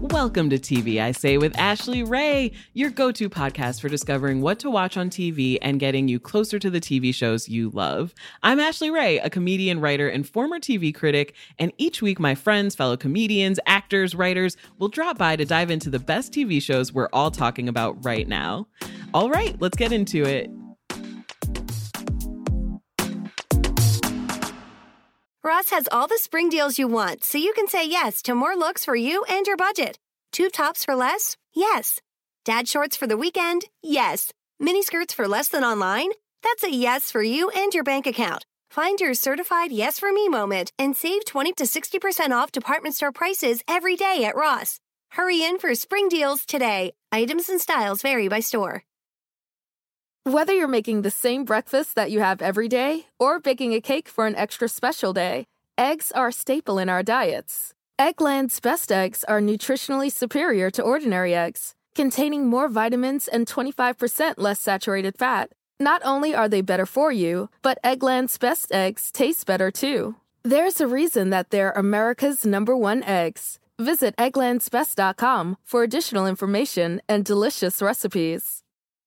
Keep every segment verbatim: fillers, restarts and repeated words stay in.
Welcome to T V, I Say, with Ashley Ray, your go-to podcast for discovering what to watch on T V and getting you closer to the T V shows you love. I'm Ashley Ray, a comedian, writer, and former T V critic, and each week my friends, fellow comedians, actors, writers will drop by to dive into the best T V shows we're all talking about right now. All right, let's get into it. Ross has all the spring deals you want, so you can say yes to more looks for you and your budget. Tube tops for less? Yes. Dad shorts for the weekend? Yes. Mini skirts for less than online? That's a yes for you and your bank account. Find your certified yes for me moment and save twenty to sixty percent off department store prices every day at Ross. Hurry in for spring deals today. Items and styles vary by store. Whether you're making the same breakfast that you have every day or baking a cake for an extra special day, eggs are a staple in our diets. Eggland's best eggs are nutritionally superior to ordinary eggs, containing more vitamins and twenty-five percent less saturated fat. Not only are they better for you, but Eggland's best eggs taste better too. There's a reason that they're America's number one eggs. Visit egglands best dot com for additional information and delicious recipes.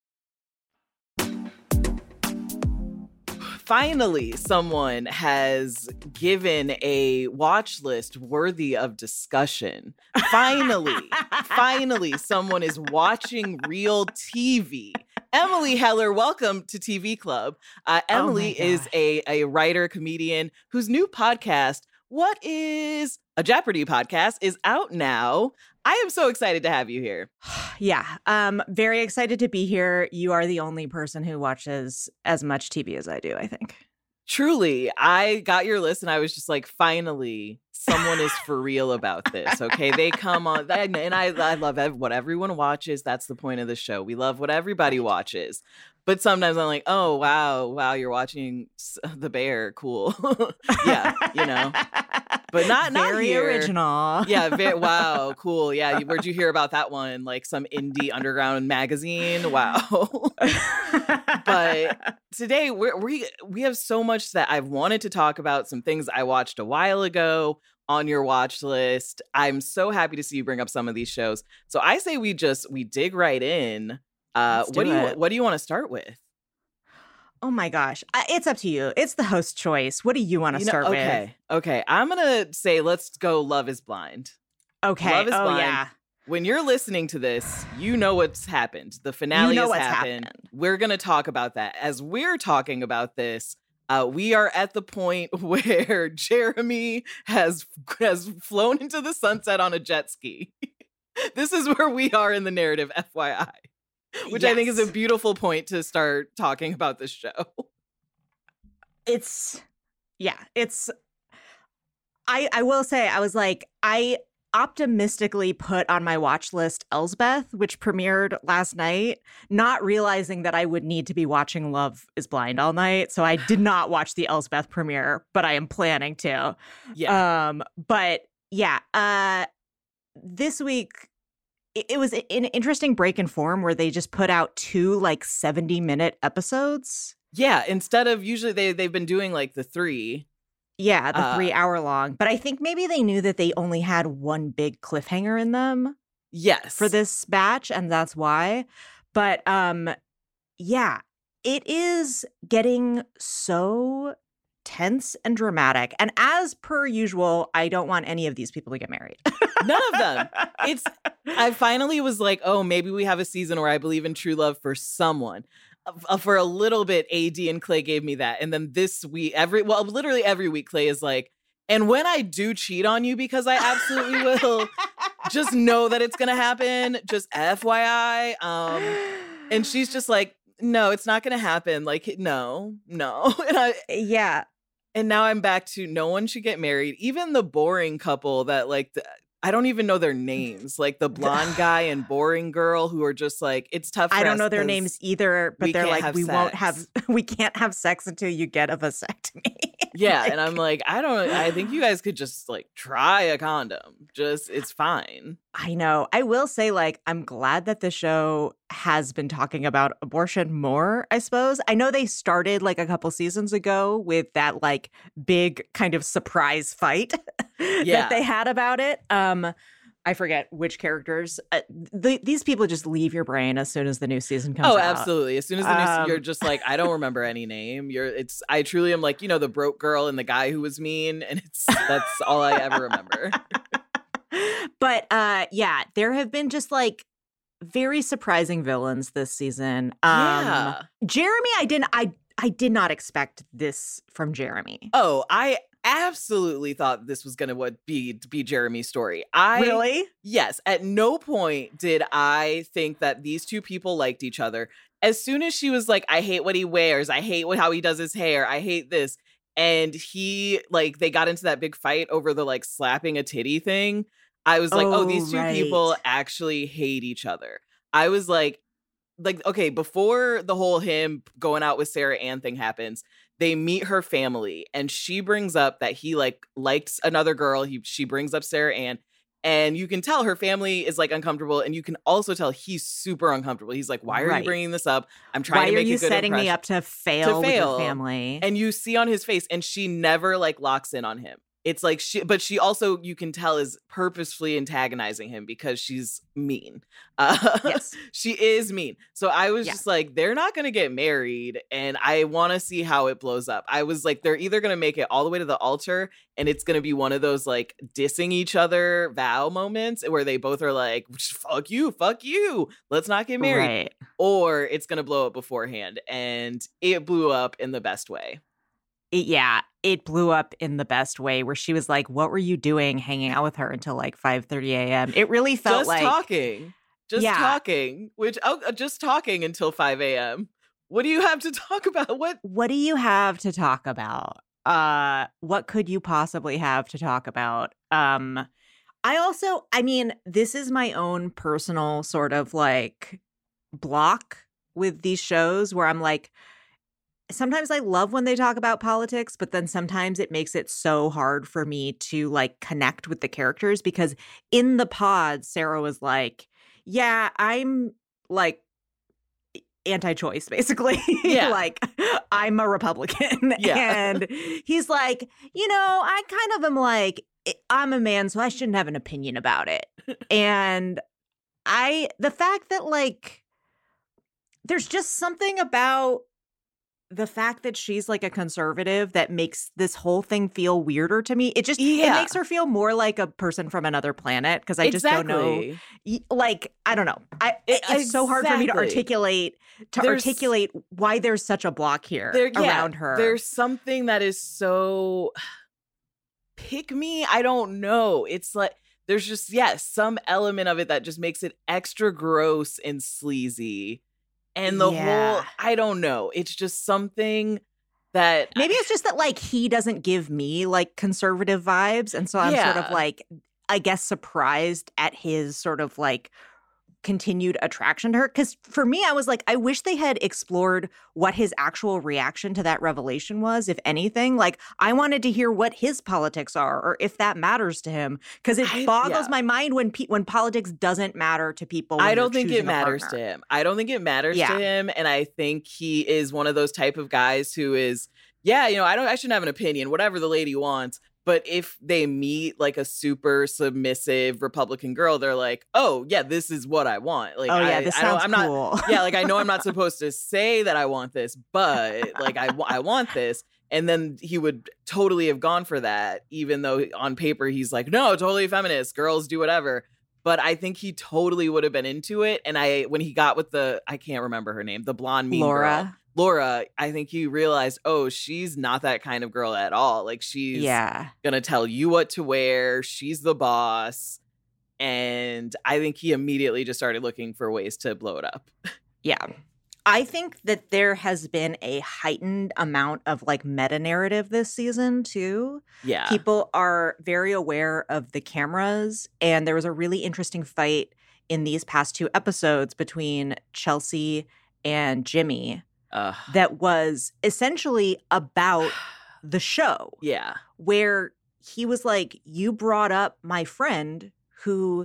Finally, someone has given a watch list worthy of discussion. Finally, finally, someone is watching real T V. Emily Heller, welcome to T V Club. Uh, Emily oh is a, a writer, comedian whose new podcast, What is a Jeopardy podcast, is out now. I am so excited to have you here. Yeah, um, very excited to be here. You are the only person who watches as much T V as I do, I think. Truly, I got your list and I was just like, finally, someone is for real about this. Okay, they come on, and I, I love what everyone watches. That's the point of the show. We love what everybody watches. But sometimes I'm like, oh, wow, wow, you're watching The Bear. Cool. Yeah, you know. But not, not very here. original. Yeah, very, wow, cool. Yeah, where'd you hear about that one? Like some indie underground magazine? Wow. But today we're, we we have so much that I've wanted to talk about, some things I watched a while ago on your watch list. I'm so happy to see you bring up some of these shows. So I say we just, we dig right in. Uh, Let's what do, do you it. what do you want to start with? Oh my gosh. I, it's up to you. It's the host choice. What do you want to You know, start okay, okay. I'm gonna say let's go. Love is Blind. with? Okay. Love is oh Blind. yeah. When you're listening to this, you know what's happened. The finale You know has what's happened. happened. We're gonna talk about that. As we're talking about this, uh, we are at the point where Jeremy has has flown into the sunset on a jet ski. This is where we are in the narrative, F Y I. Which I think is Yes. a beautiful point to start talking about this show. It's yeah, it's I I will say I was like I optimistically put on my watch list Elsbeth, which premiered last night, not realizing that I would need to be watching Love is Blind all night. So I did not watch the Elsbeth premiere, but I am planning to. Yeah. Um but yeah, uh this week it, it was an interesting break in form where they just put out two like seventy minute episodes. Yeah, instead of usually they they've been doing like the three. Yeah, the Uh, three hour long. But I think maybe they knew that they only had one big cliffhanger in them Yes. for this batch, and that's why. But um, yeah, it is getting so tense and dramatic. And as per usual, I don't want any of these people to get married. None of them. It's I finally was like, oh, maybe we have a season where I believe in true love for someone. Uh, for a little bit, A D and Clay gave me that. And then this week, every well, literally every week, Clay is like, and when I do cheat on you, because I absolutely will, just know that it's gonna happen. Just F Y I. Um, and she's just like, no, it's not gonna happen. Like, no, no. And I Yeah. and now I'm back to no one should get married. Even the boring couple that like the, I don't even know their names, like the blonde guy and boring girl who are just like, it's tough for I don't us know their 'cause names either, but we they're can't like, have we won't sex." have, we can't have sex until you get a vasectomy. Yeah, Like- and I'm like, I don't I think you guys could just like try a condom. Just it's fine. I know. I will say, like, I'm glad that the show has been talking about abortion more, I suppose. I know they started like a couple seasons ago with that like big kind of surprise fight Yeah. that they had about it. Um, I forget which characters. Uh, the, these people just leave your brain as soon as the new season comes oh, out. absolutely. As soon as the new Um, you're just like, I don't remember any name. You're it's I truly am like, you know, the broke girl and the guy who was mean, and it's that's all I ever remember. But uh yeah, there have been just like very surprising villains this season. Um Yeah. Jeremy, I didn't I I did not expect this from Jeremy. Oh, I absolutely thought this was gonna what be be Jeremy's story. I Really? Yes, at no point did I think that these two people liked each other. As soon as she was like, I hate what he wears, I hate what, how he does his hair, I hate this. And he, like, they got into that big fight over the, like, slapping a titty thing. I was like, oh, Oh, these two right. people actually hate each other. I was like, like, okay, before the whole him going out with Sarah Ann thing happens, they meet her family, and she brings up that he like liked another girl. He she brings up Sarah Ann, and you can tell her family is like uncomfortable, and you can also tell he's super uncomfortable. He's like, "Why are Right. you bringing this up? I'm trying Why to are make you a good setting me impression." up to fail, with fail. your family? And you see on his face, and she never like locks in on him. It's like she, but she also, you can tell, is purposefully antagonizing him because she's mean. Uh, Yes. she is mean. So I was Yeah. just like, they're not going to get married, and I want to see how it blows up. I was like, they're either going to make it all the way to the altar, and it's going to be one of those like dissing each other vow moments where they both are like, fuck you, fuck you, let's not get married. Right. Or it's going to blow up beforehand. And it blew up in the best way. It, yeah, it blew up in the best way where she was like, what were you doing hanging out with her until like five thirty a.m.? It really felt just like talking. Just Yeah. talking. Which, oh, just talking until five a.m. What do you have to talk about? What? what do you have to talk about? Uh, what could you possibly have to talk about? Um, I also, I mean, this is my own personal sort of like block with these shows where I'm like, sometimes I love when they talk about politics, but then sometimes it makes it so hard for me to like connect with the characters because in the pod, Sarah was like, yeah, I'm like anti-choice, basically. Yeah. Like, I'm a Republican. Yeah. And he's like, you know, I kind of am like, I'm a man, so I shouldn't have an opinion about it. And I, the fact that like, there's just something about the fact that she's like a conservative that makes this whole thing feel weirder to me. It just, it Yeah. makes her feel more like a person from another planet because I just don't know. Exactly. Y- Like, I don't know. I It- it's so hard for me to exactly. articulate to There's- articulate why there's such a block here There, yeah, around her. There's something that is so pick me. I don't know. It's like there's just yes, some element of it that just makes it extra gross and sleazy. And the Yeah. whole, I don't know. It's just something that Maybe it's just that like he doesn't give me like conservative vibes. And so I'm sort of Yeah. like, I guess, surprised at his sort of like continued attraction to her. Because for me, I was like, I wish they had explored what his actual reaction to that revelation was, if anything. Like, I wanted to hear what his politics are or if that matters to him. Because it I- boggles yeah. my mind when pe- when politics doesn't matter to people. when I you're don't think it choosing a matters to partner. him. I don't think it matters Yeah. to him. And I think he is one of those type of guys who is, yeah, you know, I don't I shouldn't have an opinion, whatever the lady wants. But if they meet like a super submissive Republican girl, they're like, oh, yeah, this is what I want. Like, Oh, yeah, I, this I don't, sounds I'm not, cool. yeah, like I know I'm not supposed to say that I want this, but like I, wa- I want this. And then he would totally have gone for that, even though on paper he's like, no, totally feminist, girls do whatever. But I think he totally would have been into it. And I, when he got with the, I can't remember her name, the blonde mean girl. Laura. Laura, I think he realized, oh, she's not that kind of girl at all. Like she's Yeah. gonna tell you what to wear. She's the boss. And I think he immediately just started looking for ways to blow it up. Yeah. I think that there has been a heightened amount of like meta narrative this season too. Yeah. People are very aware of the cameras, and there was a really interesting fight in these past two episodes between Chelsea and Jimmy Ugh. that was essentially about the show, Yeah. where he was like, you brought up my friend who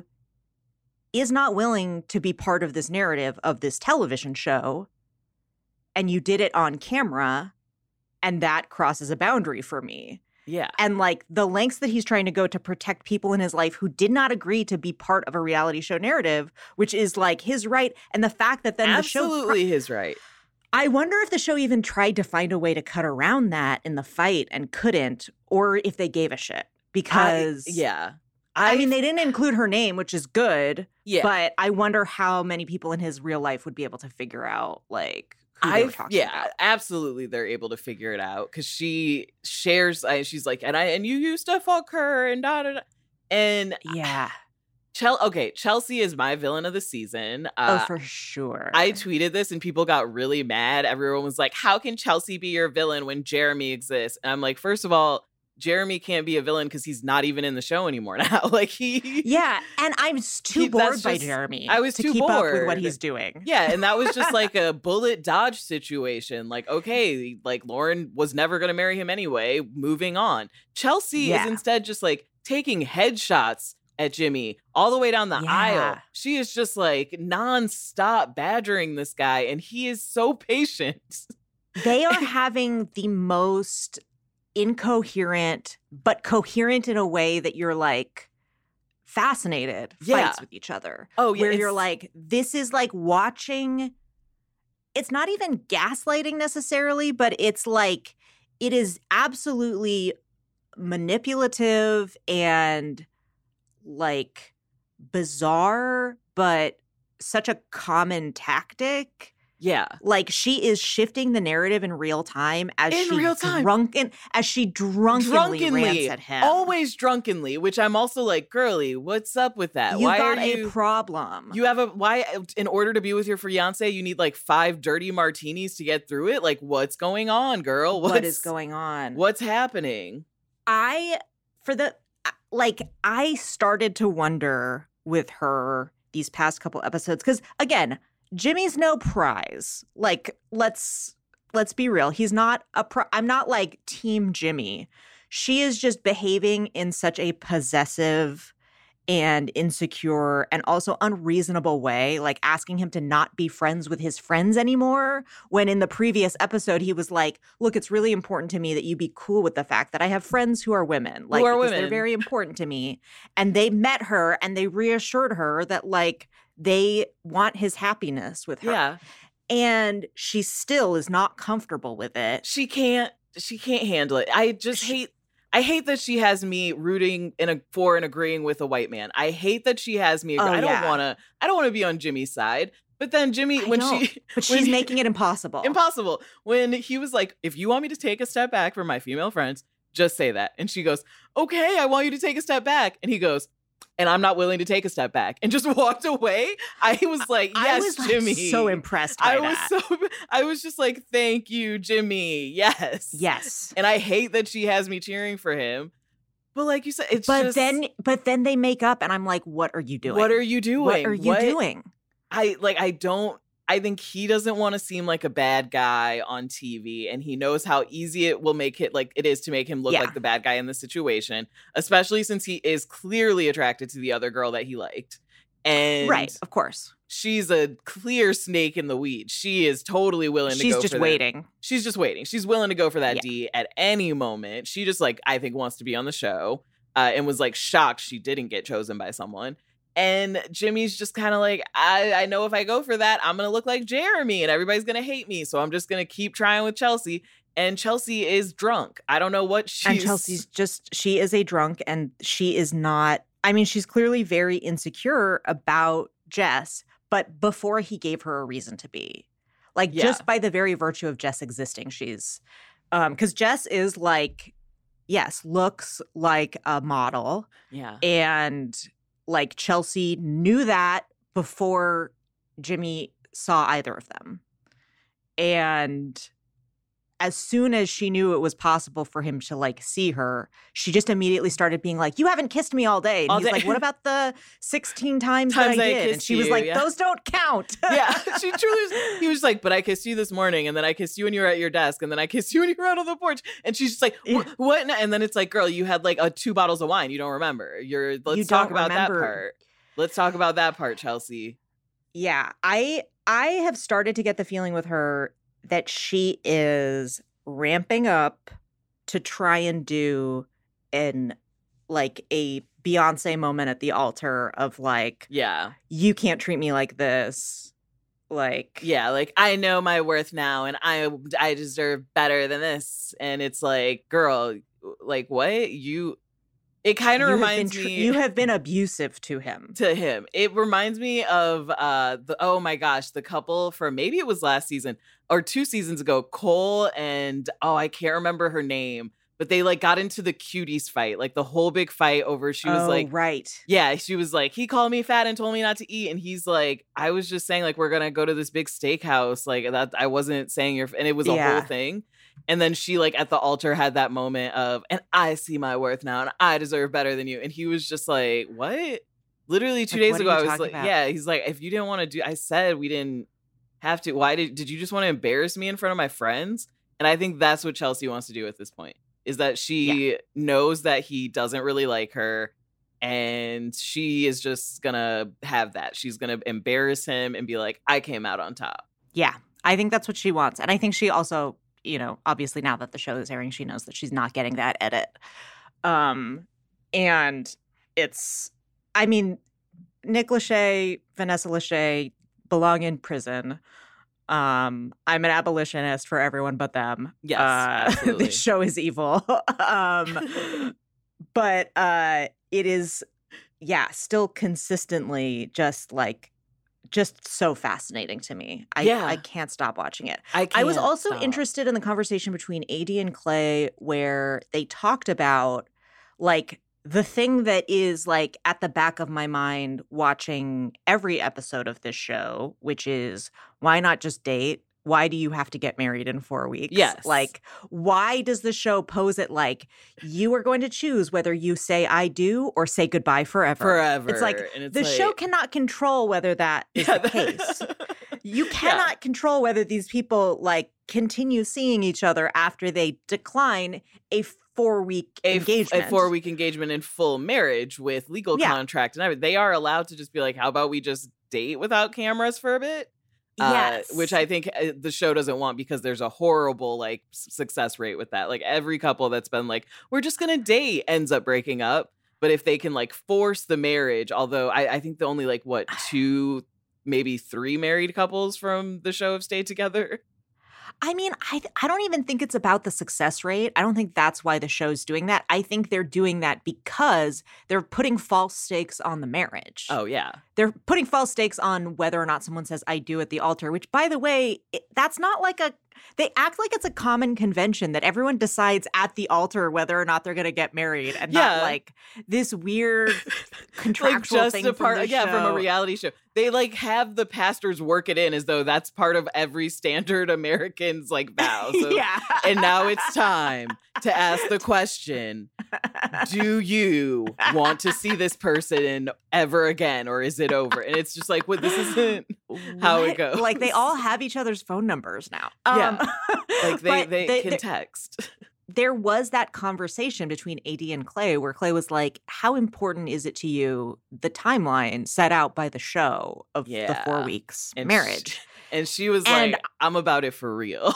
is not willing to be part of this narrative of this television show, and you did it on camera, and that crosses a boundary for me. Yeah. And like the lengths that he's trying to go to protect people in his life who did not agree to be part of a reality show narrative, which is like his right. And the fact that then Absolutely the show. his right. I wonder if the show even tried to find a way to cut around that in the fight and couldn't, or if they gave a shit. Because. I, yeah. I, I mean, they didn't include her name, which is good. Yeah. But I wonder how many people in his real life would be able to figure out, like, who they I were talking yeah, about. absolutely. They're able to figure it out because she shares. I, she's like, and I and you used to fuck her and da da da. And Yeah. Chel- okay, Chelsea is my villain of the season. Oh, Uh, for sure. I tweeted this and people got really mad. Everyone was like, "How can Chelsea be your villain when Jeremy exists?" And I'm like, first of all, Jeremy can't be a villain because he's not even in the show anymore now. Like he, Yeah, and I'm s- too He- bored that's by just- Jeremy. I was to too keep up with what bored. he's doing. yeah, and that was just like a bullet dodge situation. Like, okay, like Lauren was never going to marry him anyway. Moving on. Chelsea Yeah. is instead just like taking headshots at Jimmy all the way down the Yeah. aisle. She is just like nonstop badgering this guy, and he is so patient. They are having the most incoherent, but coherent in a way that you're like fascinated Yeah. fights with each other. Oh, yeah, Where you're it's- like, this is like watching. It's not even gaslighting necessarily, but it's like it is absolutely manipulative and like bizarre, but such a common tactic. Yeah. Like she is shifting the narrative in real time as In she real time. drunken as she drunkenly, rants at him. always drunkenly, which I'm also like, girly, what's up with that? you why got are a you problem. you have a why in order to be with your fiance, you need like five dirty martinis to get through it? Like, what's going on, girl? What's, what is going on? What's happening? I for the like I started to wonder with her these past couple episodes cuz again, Jimmy's no prize. Like let's let's be real. He's not a pri- I'm not like team Jimmy. She is just behaving in such a possessive and insecure and also unreasonable way, like asking him to not be friends with his friends anymore. When in the previous episode, he was like, look, it's really important to me that you be cool with the fact that I have friends who are women. Like, are because women. they're very important to me. And they met her and they reassured her that, like, they want his happiness with her. Yeah. And she still is not comfortable with it. She can't she can't handle it. I just She- hate I hate that she has me rooting in a for and agreeing with a white man. I hate that she has me. Oh, I don't yeah. want to. I don't want to be on Jimmy's side. But then Jimmy, I when don't, she, But when she's he- making it impossible. impossible. When he was like, "If you want me to take a step back from my female friends, just say that." And she goes, "Okay, I want you to take a step back." And he goes, "And I'm not willing to take a step back," and just walked away. I was like, I "Yes, was like, Jimmy." so impressed by I was that. so. I was just like, "Thank you, Jimmy." Yes. Yes. And I hate that she has me cheering for him. But like you said, it's But just, then but then they make up and I'm like, what are you doing? what are you doing? What are you What- doing? I like I don't I think he doesn't want to seem like a bad guy on T V, and he knows how easy it will make it like it is to make him look Yeah. like the bad guy in the situation, especially since he is clearly attracted to the other girl that he liked. And Right, of course. she's a clear snake in the weeds. She is totally willing to She's go just for that. waiting. She's just waiting. She's willing to go for that Yeah. D at any moment. She just like I think wants to be on the show, uh, and was like shocked she didn't get chosen by someone. And Jimmy's just kind of like, I, I know if I go for that, I'm gonna look like Jeremy, and everybody's gonna hate me. So I'm just gonna keep trying with Chelsea. And Chelsea is drunk. I don't know what she's. And Chelsea's just she is a drunk and she is not I mean, she's clearly very insecure about Jess, but before he gave her a reason to be. Like Yeah. just by the very virtue of Jess existing, she's um because Jess is like, yes, looks like a model. Yeah. And like Chelsea knew that before Jimmy saw either of them. And as soon as she knew it was possible for him to like see her, she just immediately started being like, "You haven't kissed me all day." And All he's day. like, "What about the sixteen times, Times that I I did?" And kissed she was you, like, yeah. "Those don't count." Yeah, she truly was. He was like, but I kissed you this morning, and then I kissed you when you were at your desk, and then I kissed you when you were out on the porch. And she's just like, Yeah. "Wh- what? n-" And then it's like, girl, you had like a two bottles of wine. You don't remember. You're. Let's You talk don't about remember. that part. Let's talk about that part, Chelsea. Yeah, I I have started to get the feeling with her that she is ramping up to try and do an like a Beyonce moment at the altar of like, yeah, you can't treat me like this. Like, yeah, like I know my worth now and I I deserve better than this. And it's like, girl, like what? You it kind of reminds tr- me you have been abusive to him. To him. It reminds me of uh the oh my gosh, the couple from maybe it was last season or two seasons ago, Cole and oh, I can't remember her name. But they like got into the cuties fight, like the whole big fight over. She was oh, like, right. Yeah, she was like, he called me fat and told me not to eat. And he's like, I was just saying, like, we're going to go to this big steakhouse. Like, that I wasn't saying your, and it was a yeah. whole thing. And then she, like, at the altar had that moment of, and I see my worth now and I deserve better than you. And he was just like, what? Literally two like, days ago, I was like, about? yeah, he's like, if you didn't want to do, I said we didn't have to. Why did, did you just want to embarrass me in front of my friends? And I think that's what Chelsea wants to do at this point. Is that she yeah. knows that he doesn't really like her and she is just gonna have that. She's gonna embarrass him and be like, I came out on top. Yeah, I think that's what she wants. And I think she also, you know, obviously now that the show is airing, she knows that she's not getting that edit. Um, and it's, I mean, Nick Lachey, Vanessa Lachey belong in prison. Um, I'm an abolitionist for everyone but them. Yes, uh, this show is evil. um, but uh, it is, yeah, still consistently just like, just so fascinating to me. I, yeah. I can't stop watching it. I, I was also stop. interested in the conversation between A D and Clay where they talked about like the thing that is like at the back of my mind watching every episode of this show, which is why not just date? Why do you have to get married in four weeks? Yes. Like, why does the show pose it like you are going to choose whether you say I do or say goodbye forever? Forever. It's like and it's the like, show cannot control whether that is yeah, the case. You cannot yeah. control whether these people like continue seeing each other after they decline a four-week a, engagement. A four-week engagement in full marriage with legal yeah. contract and everything. They are allowed to just be like, how about we just date without cameras for a bit? Yes. Uh, which I think the show doesn't want because there's a horrible like success rate with that. Like every couple that's been like, we're just going to date ends up breaking up. But if they can like force the marriage, although I, I think the only like what two, maybe three married couples from the show have stayed together. I mean, I I don't even think it's about the success rate. I don't think that's why the show's doing that. I think they're doing that because they're putting false stakes on the marriage. Oh, yeah. They're putting false stakes on whether or not someone says, I do at the altar, which, by the way, it, that's not like a – they act like it's a common convention that everyone decides at the altar whether or not they're going to get married and yeah. not like this weird contractual like just thing a part, from the yeah, show. from a reality show. They like have the pastors work it in as though that's part of every standard American's like vow. So, yeah. And now it's time to ask the question, do you want to see this person ever again or is it over? And it's just like, well, this isn't how what? it goes. Like they all have each other's phone numbers now. Yeah. Um, like they, they, they can they, text. There was that conversation between A D and Clay where Clay was like, how important is it to you, the timeline set out by the show of yeah. the four weeks and marriage? She, and she was and, like, I'm about it for real.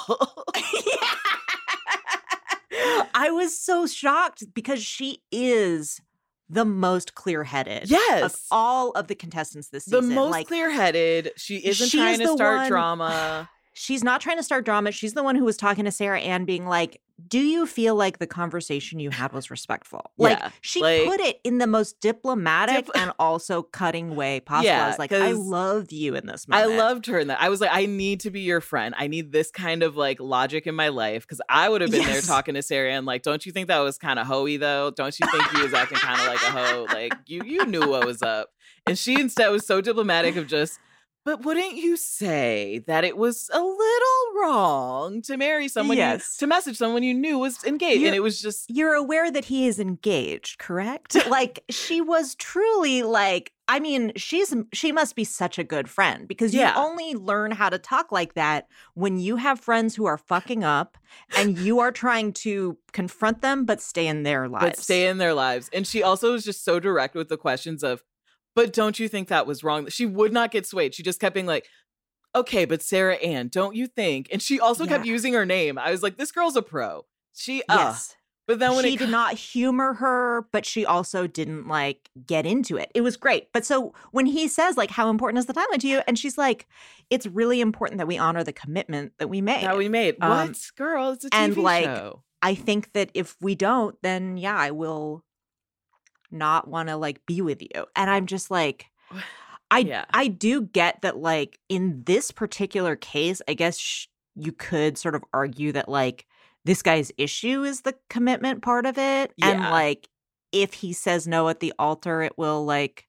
I was so shocked because she is the most clear-headed yes. of all of the contestants this season. The most like, clear-headed. She isn't she trying is to start one, drama. She's not trying to start drama. She's the one who was talking to Sarah Ann being like, do you feel like the conversation you had was respectful? Like, yeah, she like, put it in the most diplomatic dipl- and also cutting way possible. Yeah, I was like, I love you in this moment. I loved her in that. I was like, I need to be your friend. I need this kind of like logic in my life because I would have been yes. there talking to Sarah Ann like, don't you think that was kind of hoey though? Don't you think he was acting kind of like a hoe? Like you, you knew what was up. And she instead was so diplomatic of just, but wouldn't you say that it was a little wrong to marry someone, yes. you, to message someone you knew was engaged? You're, and it was just... You're aware that he is engaged, correct? Like, she was truly like, I mean, she's she must be such a good friend because you yeah. only learn how to talk like that when you have friends who are fucking up and you are trying to confront them but stay in their lives. But stay in their lives. And she also was just so direct with the questions of, but don't you think that was wrong? She would not get swayed. She just kept being like, okay, but Sarah Ann, don't you think? And she also yeah. kept using her name. I was like, this girl's a pro. She, yes. uh, But then when she it did not humor her, but she also didn't like get into it. It was great. But so when he says like, how important is the timeline to you? And she's like, it's really important that we honor the commitment that we made. that we made. Um, What? Girl, it's a T V and, like, show. I think that if we don't, then yeah, I will not want to like be with you. And I'm just like, I Yeah. I do get that like in this particular case, I guess sh- you could sort of argue that like this guy's issue is the commitment part of it. And Yeah. like if he says no at the altar, it will like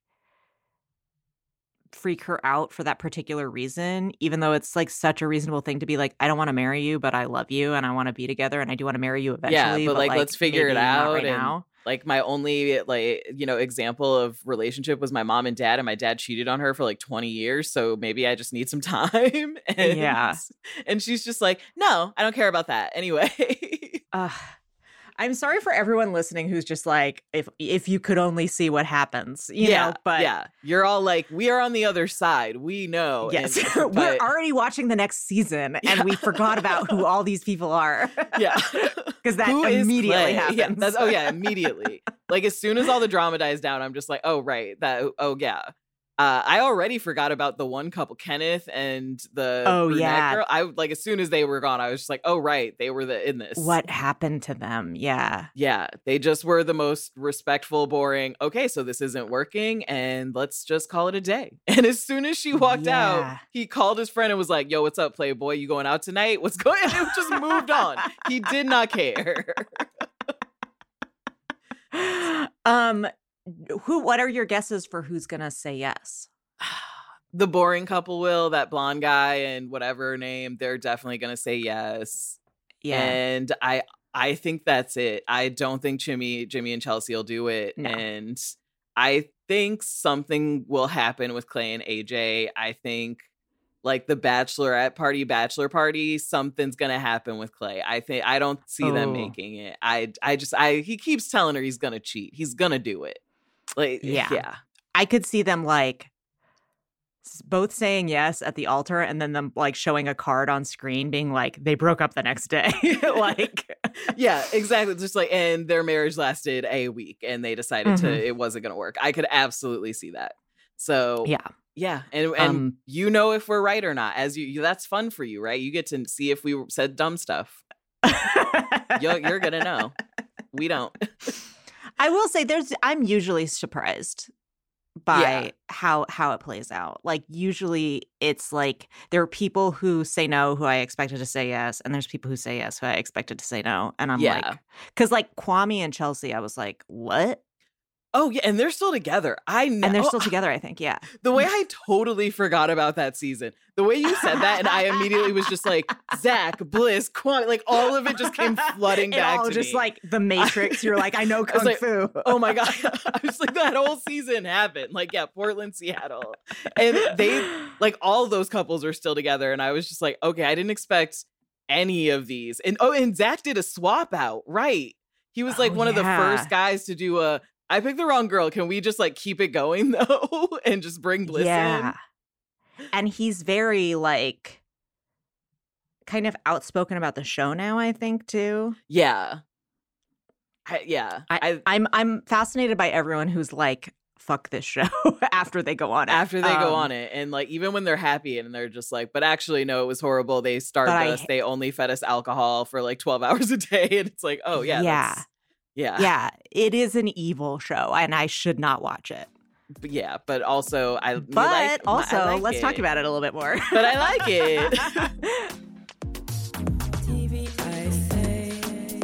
freak her out for that particular reason, even though it's like such a reasonable thing to be like, I don't want to marry you, but I love you and I want to be together and I do want to marry you eventually. Yeah, but, like, let's figure it maybe not out right and- now. Like my only like you know example of relationship was my mom and dad, and my dad cheated on her for like twenty years. So maybe I just need some time. And, Yeah. and she's just like, no, I don't care about that anyway. Uh, I'm sorry for everyone listening who's just like, if if you could only see what happens, you yeah, know. But yeah, you're all like, we are on the other side. We know. yes, and- we're but- already watching the next season, and Yeah. we forgot about who all these people are. yeah. Because that Who is immediately Clay? happens. Yeah, that's, oh yeah, immediately. Like as soon as all the drama dies down, I'm just like, oh right, that. Oh yeah. Uh, I already forgot about the one couple, Kenneth and the Oh, brunette yeah. girl. I like as soon as they were gone, I was just like, oh right, they were the in this. What happened to them? Yeah. Yeah, they just were the most respectful, boring. Okay, so this isn't working, and let's just call it a day. And as soon as she walked Yeah. out, he called his friend and was like, "Yo, what's up, Playboy? You going out tonight? What's going?" And it just moved on. He did not care. um, who? What are your guesses for who's gonna say yes? The boring couple will, that blonde guy and whatever her name, they're definitely gonna say yes. Yeah. And I I think that's it. I don't think Jimmy Jimmy and Chelsea will do it. No. And I think something will happen with Clay and A J. I think like the bachelorette party, bachelor party, something's gonna happen with Clay. I think I don't see them Oh. making it. I I just I he keeps telling her he's gonna cheat. He's gonna do it. Like Yeah. yeah. I could see them like s- both saying yes at the altar and then them like showing a card on screen being like they broke up the next day. Like Yeah, exactly. Just like, and their marriage lasted a week and they decided to, Mhm. it wasn't going to work. I could absolutely see that. So, yeah. yeah. And, and Um, you know if we're right or not, as you, you, that's fun for you, right? You get to see if we said dumb stuff. You're, you're going to know. We don't. I will say there's I'm usually surprised by Yeah. how how it plays out. Like usually it's like there are people who say no who I expected to say yes, and there's people who say yes who I expected to say no. And I'm Yeah. like, because like Kwame and Chelsea, I was like, what? Oh, yeah. And they're still together. I know. And they're still together, I think. Yeah. The way I totally forgot about that season, the way you said that, and I immediately was just like, Zach, Bliss, Kwame, like all of it just came flooding It back all to just me. like the Matrix. You're like, I know I was kung like, fu. Oh my God. I was like, that whole season happened. Like, yeah, Portland, Seattle. And they, like, all those couples are still together. And I was just like, okay, I didn't expect any of these. And oh, and Zach did a swap out, right? He was like Oh, one of the yeah. first guys to do a, I picked the wrong girl. Can we just like keep it going though? And just bring Bliss yeah. in? And he's very like kind of outspoken about the show now, I think, too. Yeah. I, yeah. I, I, I'm I'm fascinated by everyone who's like, fuck this show after they go on it. after they go Um, on it. And like, even when they're happy and they're just like, but actually, no, it was horrible. They starved But I us. ha- They only fed us alcohol for like twelve hours a day. And it's like, oh, yeah. Yeah. that's- yeah. Yeah, it is an evil show, and I should not watch it. But yeah. But also, I, we But like, I also, like let's it. talk about it a little bit more. But I like it. T V, I say.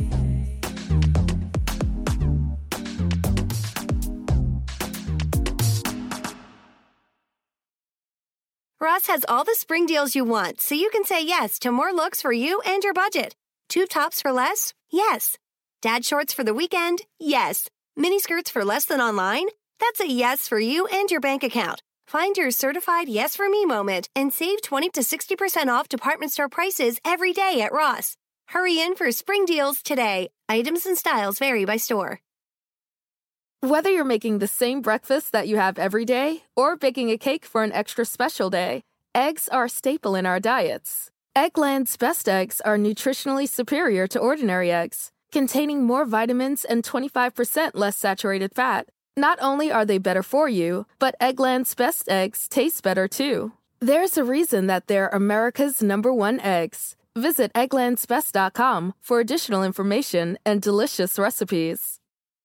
Ross has all the spring deals you want, so you can say yes to more looks for you and your budget. Tube tops for less? Yes. Dad shorts for the weekend? Yes. Mini skirts for less than online? That's a yes for you and your bank account. Find your certified yes for me moment and save twenty to sixty percent off department store prices every day at Ross. Hurry in for spring deals today. Items and styles vary by store. Whether you're making the same breakfast that you have every day or baking a cake for an extra special day, eggs are a staple in our diets. Eggland's best eggs are nutritionally superior to ordinary eggs containing more vitamins and twenty-five percent less saturated fat. Not only are they better for you, but Eggland's best eggs taste better too. There's a reason that they're America's number one eggs. Visit egglands best dot com for additional information and delicious recipes.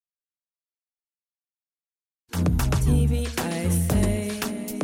T V I say.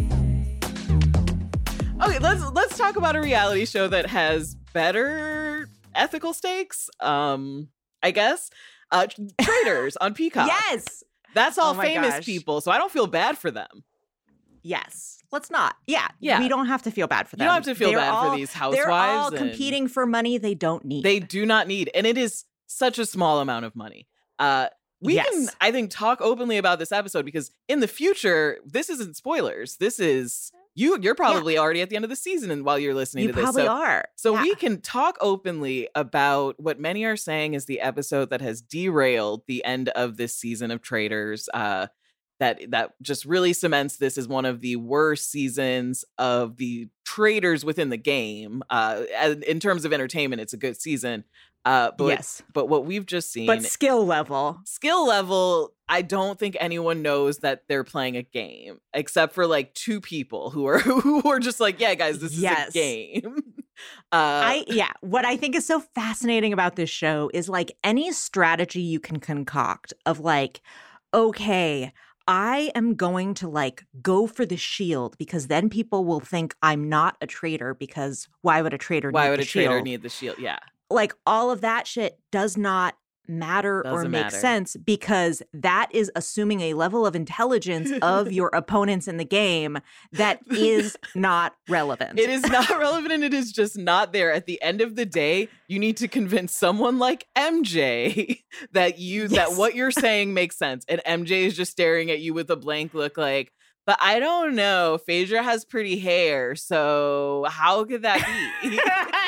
Okay, let's let's talk about a reality show that has better ethical stakes. Um, I guess uh, Traitors on Peacock. Yes. That's all Oh my famous gosh. people, so I don't feel bad for them. Yes. Let's not. Yeah. Yeah. We don't have to feel bad for You them. don't have to feel They're bad for all- these They're all housewives and- competing for money they don't need. They do not need, and it is such a small amount of money. Uh, we Yes. can, I think, talk openly about this episode because in the future, this isn't spoilers. This is you. You're probably already at the end of the season, and while you're listening You to this, probably so, are. so Yeah. we can talk openly about what many are saying is the episode that has derailed the end of this season of Traitors. Uh, that that just really cements this as one of the worst seasons of the Traitors within the game. Uh, and in terms of entertainment, it's a good season. Uh, but Yes. but what we've just seen, But skill level. skill level, I don't think anyone knows that they're playing a game, except for like two people who are who are just like, yeah, guys, this Yes. is a game. Uh, I yeah, what I think is so fascinating about this show is like any strategy you can concoct of like, okay, I am going to like go for the shield because then people will think I'm not a traitor because why would a traitor why need would the a traitor shield? need the shield? Yeah. Like all of that shit does not matter or Doesn't make matter. sense because that is assuming a level of intelligence of your opponents in the game that is not relevant. It is not relevant and it is just not there. At the end of the day, you need to convince someone like M J that you that Yes. what you're saying makes sense. And M J is just staring at you with a blank look like, but I don't know. Phaedra has pretty hair, so how could that be?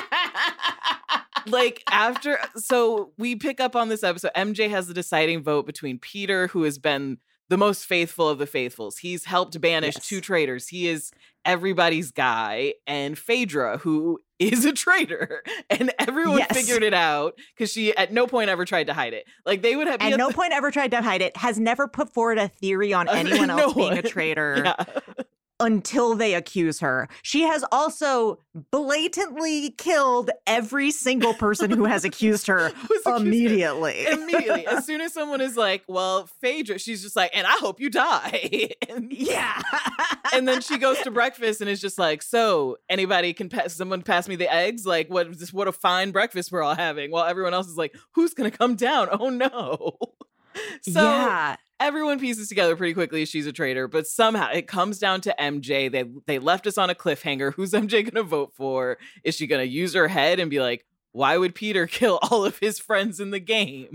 Like after so we pick up on this episode, M J has the deciding vote between Peter, who has been the most faithful of the faithfuls. He's helped banish Yes. two traitors. He is everybody's guy, and Phaedra, who is a traitor. And everyone Yes. figured it out because she at no point ever tried to hide it. Like they would have At no point ever tried to hide it, has never put forward a theory on Uh, anyone no else being a one. traitor Yeah. until they accuse her. She has also blatantly killed every single person who has accused her Who's accused her. immediately. Immediately. As soon as someone is like, well, Phaedra, she's just like, and I hope you die. And Yeah. and then she goes to breakfast and is just like, so anybody can pass someone pass me the eggs? Like, what this what a fine breakfast we're all having. While everyone else is like, who's gonna come down? Oh no. So yeah. everyone pieces together pretty quickly she's a traitor, but somehow it comes down to M J. They they left us on a cliffhanger. Who's M J gonna vote for? Is she gonna use her head and be like, why would Peter kill all of his friends in the game?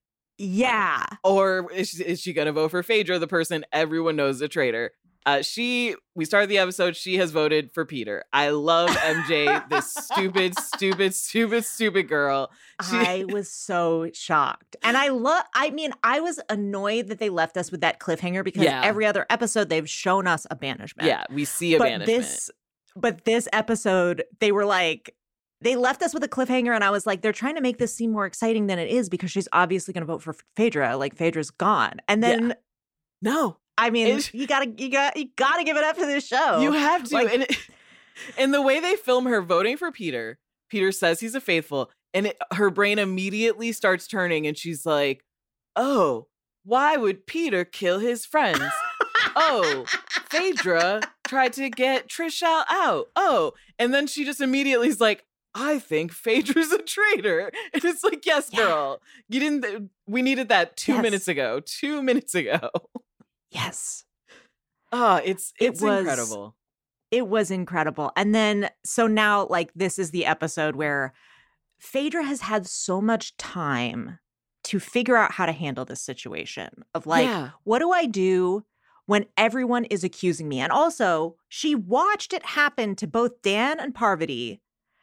Yeah. Or is she, is she gonna vote for Phaedra, the person everyone knows is a traitor? Uh, she, we started the episode, she has voted for Peter. I love M J, this stupid, stupid, stupid, stupid girl. She, I was so shocked. And I love, I mean, I was annoyed that they left us with that cliffhanger because Yeah. every other episode they've shown us a banishment. yeah, we see a but banishment. this, but this episode, they were like, they left us with a cliffhanger, and I was like, they're trying to make this seem more exciting than it is because she's obviously going to vote for Phaedra. Like Phaedra's gone, and then no, I mean, It- you gotta, you got, you gotta give it up to this show. you have to. Like- and, it, and the way they film her voting for Peter, Peter says he's a faithful, and it, her brain immediately starts turning, and she's like, oh, why would Peter kill his friends? Oh, Phaedra tried to get Trishelle out. Oh, and then she just immediately is like, I think Phaedra's a traitor. And it's like, yes, Yeah. girl. You didn't, we needed that two Yes. minutes ago. Two minutes ago. Yes. Oh, it's, It it's was- incredible. It was incredible. And then, so now, like, this is the episode where Phaedra has had so much time to figure out how to handle this situation of like, Yeah. what do I do when everyone is accusing me? And also, she watched it happen to both Dan and Parvati,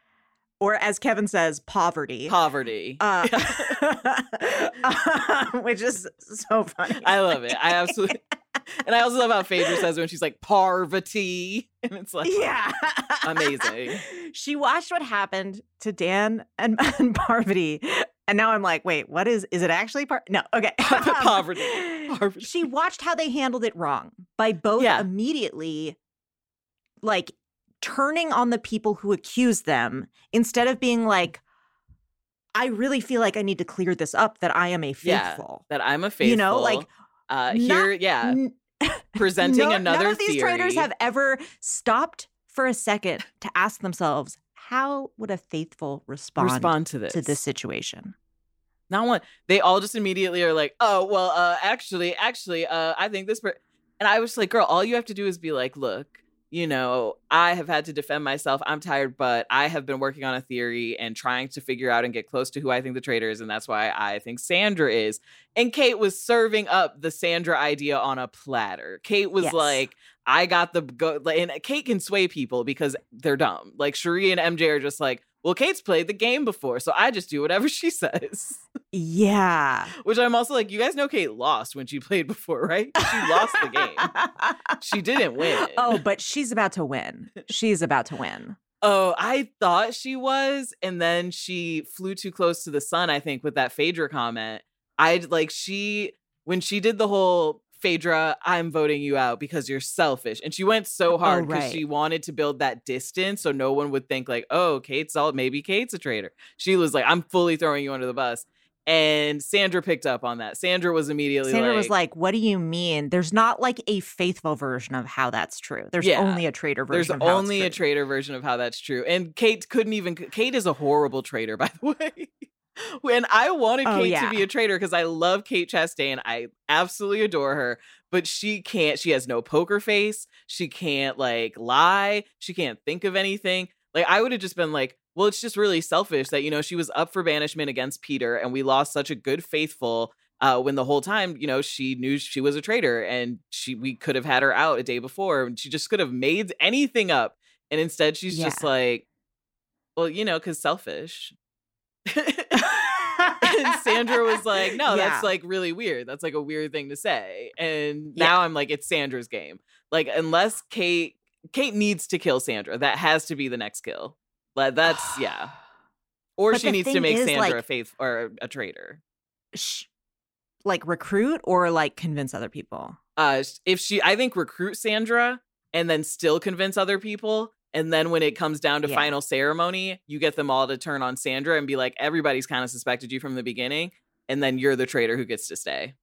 or as Kevin says, poverty. Poverty. uh, which is so funny. I love it. I absolutely, and I also love how Phaedra says it when she's like, Parvati. And it's like, Yeah. Amazing. She watched what happened to Dan and, and Parvati And now I'm like, wait, what is, is it actually part? No, okay. Poverty. Poverty. She watched how they handled it wrong by both Yeah. immediately, like, turning on the people who accused them instead of being like, I really feel like I need to clear this up that I am a faithful. Yeah, that I'm a faithful. You know, like, uh, not- here, yeah, n- presenting no, another none of these theory. traitors have ever stopped for a second to ask themselves, how would a faithful respond, respond to this. to this situation? Not one. They all just immediately are like, oh, well, uh, actually, actually, uh, I think this. Per-. And I was like, girl, all you have to do is be like, look, you know, I have had to defend myself. I'm tired, but I have been working on a theory and trying to figure out and get close to who I think the traitor is. And that's why I think Sandra is. And Kate was serving up the Sandra idea on a platter. Kate was Yes. like, I got the go. And Kate can sway people because they're dumb. Like Cherie and M J are just like, well, Kate's played the game before, so I just do whatever she says. Yeah. Which I'm also like, you guys know Kate lost when she played before, right? She lost the game. She didn't win. Oh, but she's about to win. She's about to win. Oh, I thought she was, and then she flew too close to the sun, I think, with that Phaedra comment. I'd like she when she did the whole Phaedra, I'm voting you out because you're selfish. And she went so hard because right. she wanted to build that distance so no one would think like, oh, Kate's all maybe Kate's a traitor. She was like, I'm fully throwing you under the bus. And Sandra picked up on that. Sandra was immediately Sandra like, was like, what do you mean? There's not like a faithful version of how that's true. There's Yeah. only a traitor there's version of how only a it's true. traitor version of how that's true. And Kate couldn't even, Kate is a horrible traitor, by the way. When I wanted Oh, Kate yeah. to be a traitor because I love Kate Chastain. I absolutely adore her, but she can't, she has no poker face. She can't like lie. She can't think of anything. Like I would have just been like, well, it's just really selfish that, you know, she was up for banishment against Peter and we lost such a good faithful uh, when the whole time, you know, she knew she was a traitor and she, we could have had her out a day before and she just could have made anything up. And instead she's Yeah. just like, well, you know, cause selfish. And Sandra was like, no, Yeah. that's like really weird. That's like a weird thing to say. And Yeah. now I'm like, it's Sandra's game. Like, unless Kate, Kate needs to kill Sandra. That has to be the next kill. Like, that's, yeah. Or But she the needs to thing make is, Sandra a like- faith or a traitor. Sh- like recruit or like convince other people. Uh, if she, I think recruit Sandra and then still convince other people. And then when it comes down to Yeah. final ceremony, you get them all to turn on Sandra and be like, everybody's kind of suspected you from the beginning. And then you're the traitor who gets to stay.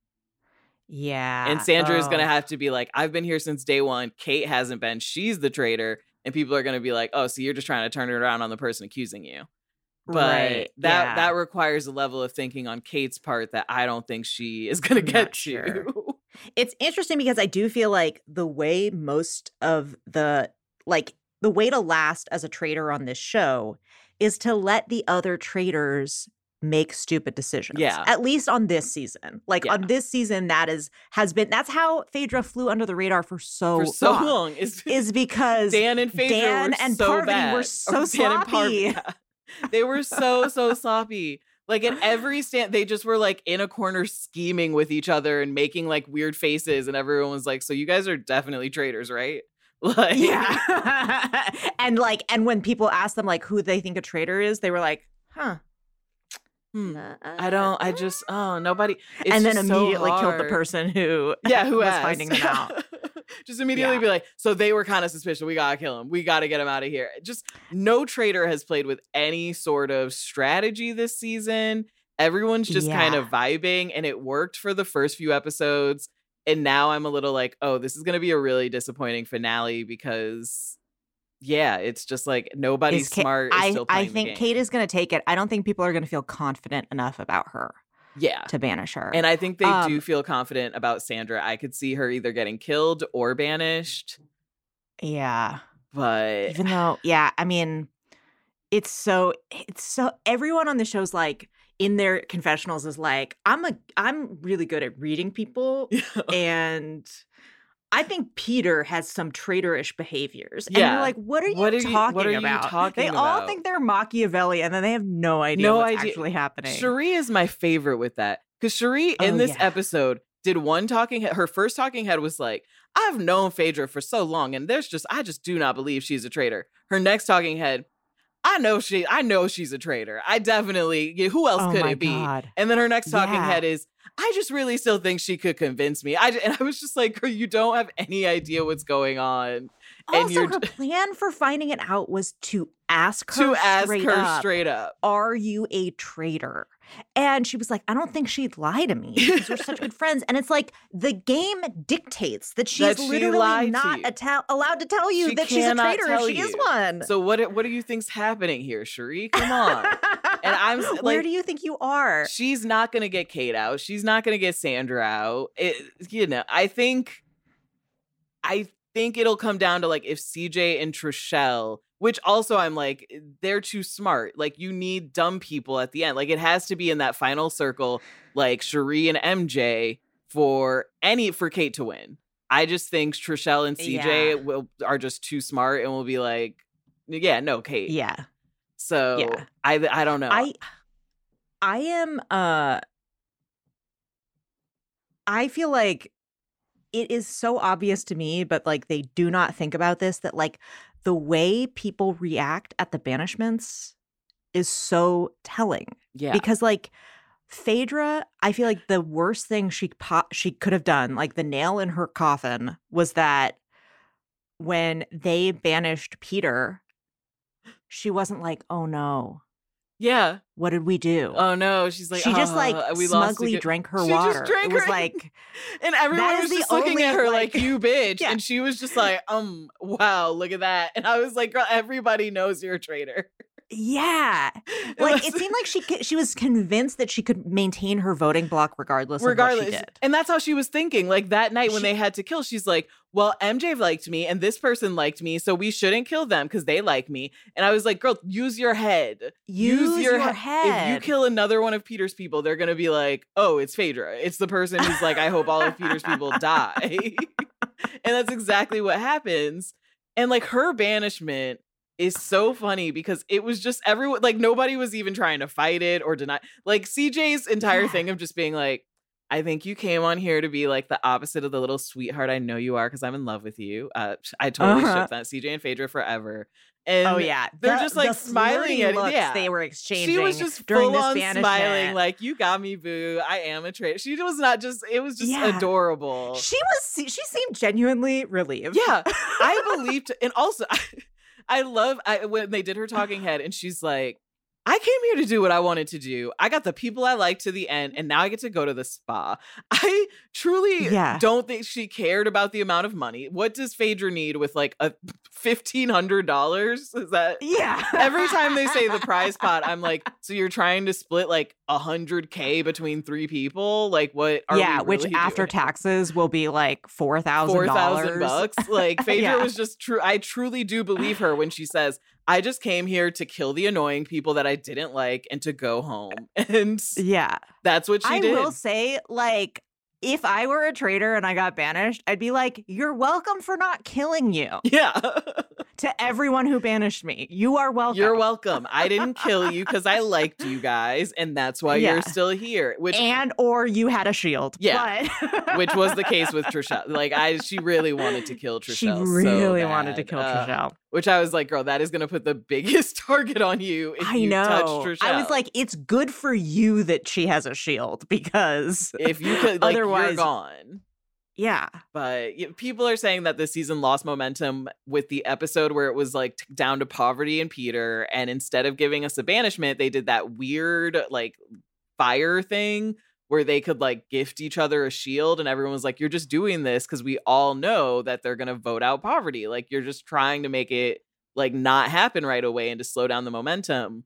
Yeah. And Sandra is going to Oh. have to be like, I've been here since day one. Kate hasn't been. She's the traitor. And people are going to be like, oh, so you're just trying to turn it around on the person accusing you. But Right, that yeah. that requires a level of thinking on Kate's part that I don't think she is going to I'm get not to. sure. It's interesting because I do feel like the way most of the like the way to last as a traitor on this show is to let the other traitors make stupid decisions. Yeah. At least on this season. Like Yeah. on this season that is has been that's how Phaedra flew under the radar for so For so long. long. Is, Is because Dan and Phaedra Dan were and so Parvati bad. were Or so Dan and sloppy. Parvati, yeah. They were so, so sloppy. Like at every stand, they just were like in a corner scheming with each other and making like weird faces. And everyone was like, so you guys are definitely traitors, right? Like, Yeah. and like and when people ask them like who they think a traitor is, they were like, huh. hmm, I don't, I just, oh, nobody. It's and then just so immediately killed the hard. person who Yeah, who was asked. finding them out. Just immediately Yeah. be like, so they were kind of suspicious. We gotta kill him. We gotta get him out of here. Just no traitor has played with any sort of strategy this season. Everyone's just kind of vibing, and it worked for the first few episodes. And now I'm a little like, oh, this is gonna be a really disappointing finale because, yeah, it's just like nobody's Is Ka- smart. Is I, still I playing the think game. Kate is going to take it. I don't think people are going to feel confident enough about her yeah. to banish her. And I think they Um, do feel confident about Sandra. I could see her either getting killed or banished, yeah. but Even though, yeah, I mean, it's so, it's so, everyone on the show's like, in their confessionals is like, I'm a, I'm really good at reading people. And I think Peter has some traitorish behaviors. And Yeah. you're like, what are you What are you- talking what are you about? talking they all about? think they're Machiavelli and then they have no idea No what's idea. actually happening. Cherie is my favorite with that because Cherie in Oh, this yeah. episode did one talking head. Her first talking head was like, I've known Phaedra for so long and there's just, I just do not believe she's a traitor. Her next talking head, I know she, I know she's a traitor. I definitely, yeah, who else Oh could my it be? God. And then her next talking Yeah. head is, I just really still think she could convince me. I, and I was just like, girl, you don't have any idea what's going on. And Also, you're her plan for finding it out was to ask her to ask straight her up, straight up. are you a traitor? And she was like, I don't think she'd lie to me because we're such good friends. And it's like the game dictates that she's That she literally lied to not you. a ta- allowed to tell you She that she's a cannot traitor if tell she is you. one. So what? What do you think's happening here, Cherie? Come on. And I'm s- Where like, do you think you are? she's not gonna get Kate out. She's not gonna get Sandra out. It, you know, I think, I think it'll come down to like if C J and Trishelle, which also I'm like, they're too smart. Like you need dumb people at the end. Like it has to be in that final circle, like Cherie and M J for any for Kate to win. I just think Trishelle and C J Yeah. will are just too smart and will be like, yeah, no, Kate. Yeah. So Yeah. I I don't know. I I am uh I feel like it is so obvious to me, but like they do not think about this, that like the way people react at the banishments is so telling. yeah. Because like Phaedra, I feel like the worst thing she po- she could have done, like the nail in her coffin, was that when they banished Peter, she wasn't like, oh no, yeah. what did we do? Oh no, she's like, she just "Oh, like we lost smugly again." drank her She water. just drank it was her- like, And everyone That was is just the looking at only, her like, like- you bitch. Yeah. And she was just like, um, wow, look at that. And I was like, girl, everybody knows you're a traitor. yeah, It like was- it seemed like she could, she was convinced that she could maintain her voting block regardless, regardless. of what she did. And that's how she was thinking. Like that night when She- they had to kill, she's like, well, M J liked me and this person liked me, so we shouldn't kill them because they like me. And I was like, girl, use your head. Use your he- If you head. kill another one of Peter's people, they're gonna be like, oh, it's Phaedra. It's the person who's like, I hope all of Peter's people die. And that's exactly what happens. And like her banishment is so funny because it was just everyone, like nobody was even trying to fight it or deny. Like C J's entire Yeah. thing of just being like, I think you came on here to be like the opposite of the little sweetheart I know you are because I'm in love with you. Uh, I totally Uh-huh. ship that. C J and Phaedra forever. And Oh yeah, they're The- just like the smiling flirty at looks yeah. they were exchanging. She was just during full this on banishment. smiling, like you got me, boo. I am a traitor. She was not just. It was just Yeah. adorable. She was. She seemed genuinely relieved. Yeah, I believed, and also I, I love I, when they did her talking head, and she's like, "I came here to do what I wanted to do. I got the people I like to the end, and now I get to go to the spa." I truly Yeah. don't think she cared about the amount of money. What does Phaedra need with like a fifteen hundred dollars? Is that Yeah. every time they say the prize pot, I'm like, so you're trying to split like a hundred K between three people? Like, what are yeah, we which really after doing? taxes will be like four thousand Four dollars. thousand bucks. Like Phaedra Yeah. was just true. I truly do believe her when she says, "I just came here to kill the annoying people that I didn't like and to go home." And Yeah, that's what she I did. will say, like, if I were a traitor and I got banished, I'd be like, "You're welcome for not killing you." Yeah. To everyone who banished me, you are welcome. You're welcome. I didn't kill you because I liked you guys, and that's why Yeah. you're still here. Which and or you had a shield. Yeah. but- which was the case with Trishelle. Like I she really wanted to kill Trishelle. She so really wanted to bad. kill Uh, Trishelle. Which I was like, girl, that is gonna put the biggest target on you if I you touch know. Trishelle. I was like, it's good for you that she has a shield because if you could like otherwise- you're gone. yeah, But y- people are saying that this season lost momentum with the episode where it was like t- down to Poverty and Peter, and instead of giving us a banishment, they did that weird like fire thing where they could like gift each other a shield, and everyone was like, "You're just doing this because we all know that they're gonna vote out Poverty. Like you're just trying to make it like not happen right away and to slow down the momentum."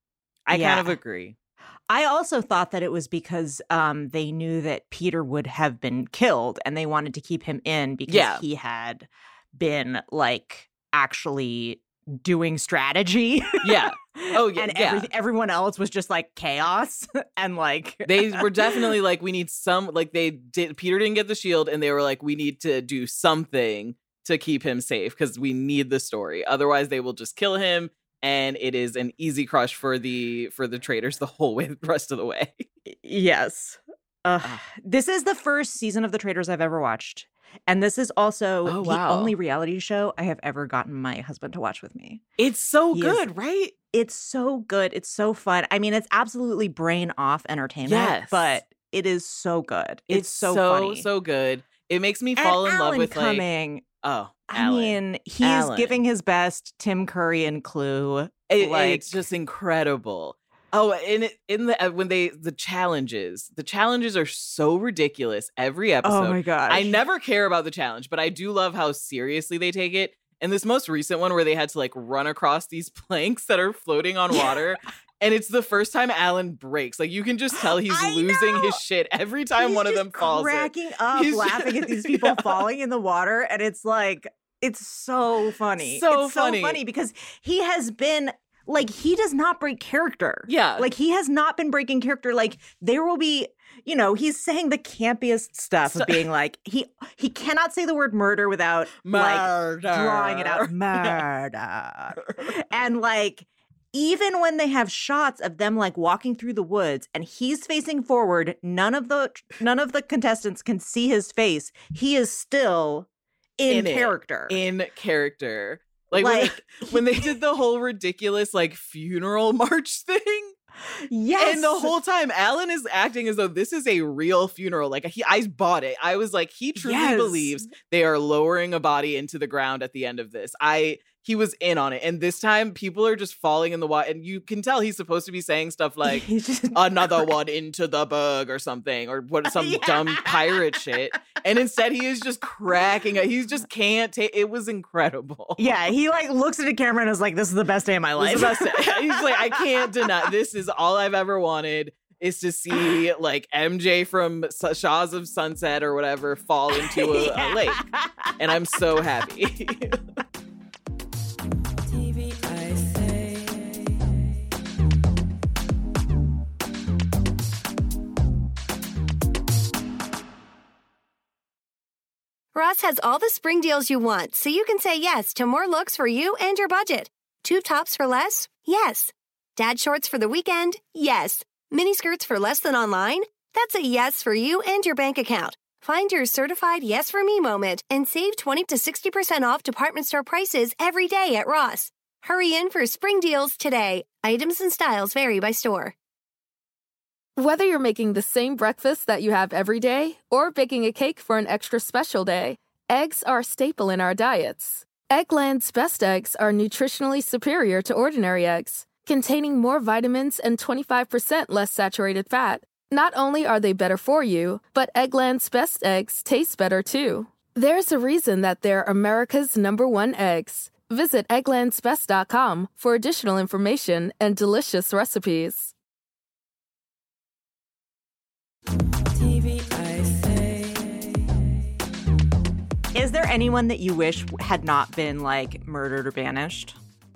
I Yeah. kind of agree. I also thought that it was because um, they knew that Peter would have been killed and they wanted to keep him in because Yeah. he had been like actually doing strategy. Yeah. Oh yeah. and yeah. every- everyone else was just like chaos and like They were definitely like, we need some, like they did, Peter didn't get the shield, and they were like, we need to do something to keep him safe because we need the story. Otherwise they will just kill him, and it is an easy crush for the for the traitors the whole way, the rest of the way. yes. Ugh. Ugh. This is the first season of The Traitors I've ever watched. And this is also Oh, the wow. only reality show I have ever gotten my husband to watch with me. It's so He is- good, right? it's so good. It's so fun. I mean, it's absolutely brain off entertainment, Yes. but it is so good. It's, It's so, so funny. so good. It makes me And fall in love Alan with like coming. oh, I Alan. mean, he's Alan. giving his best Tim Curry and Clue. It- like, it's just incredible. Oh, and it, in the uh, when they the challenges, the challenges are so ridiculous every episode. oh my gosh. I never care about the challenge, but I do love how seriously they take it. And this most recent one where they had to like run across these planks that are floating on water. And it's the first time Alan breaks. Like you can just tell he's I losing know! his shit every time He's one of just them falls. in. cracking up, He's laughing just- at these people yeah. falling in the water, and it's like it's so funny. So it's funny. so funny because he has been like he does not break character. Yeah. like he has not been breaking character. Like there will be, you know, he's saying the campiest stuff So- of being like he he cannot say the word murder without like drawing it out, murder, and like. Even when they have shots of them like walking through the woods and he's facing forward, none of the none of the contestants can see his face. He is still in, In it. character. in character. Like, Like, when, when they did the whole ridiculous like funeral march thing. yes. And the whole time Alan is acting as though this is a real funeral. Like he I bought it. I was like, he truly Yes. believes they are lowering a body into the ground at the end of this. I he was in on it. And this time people are just falling in the water. And you can tell he's supposed to be saying stuff like He's just another one into the bug or something, or what some Yeah. dumb pirate shit. And instead he is just cracking up. He just can't take it. Was incredible. Yeah, he like looks at the camera and is like, "This is the best day of my This life." is the best day. He's like, I can't deny this is all I've ever wanted is to see like M J from S- Shaws of Sunset or whatever fall into a, a lake. And I'm so happy. T V I say. Ross has all the spring deals you want, so you can say yes to more looks for you and your budget. Tube tops for less? Yes. Dad shorts for the weekend? Yes. Mini skirts for less than online? That's a yes for you and your bank account. Find your certified yes for me moment and save twenty to sixty percent off department store prices every day at Ross. Hurry in for spring deals today. Items and styles vary by store. Whether you're making the same breakfast that you have every day or baking a cake for an extra special day, eggs are a staple in our diets. Eggland's best eggs are nutritionally superior to ordinary eggs, containing more vitamins and twenty-five percent less saturated fat. Not only are they better for you, but Eggland's best eggs taste better too. There's a reason that they're America's number one eggs. Visit egglands best dot com for additional information and delicious recipes. T V I say. Is there anyone that you wish had not been like murdered or banished?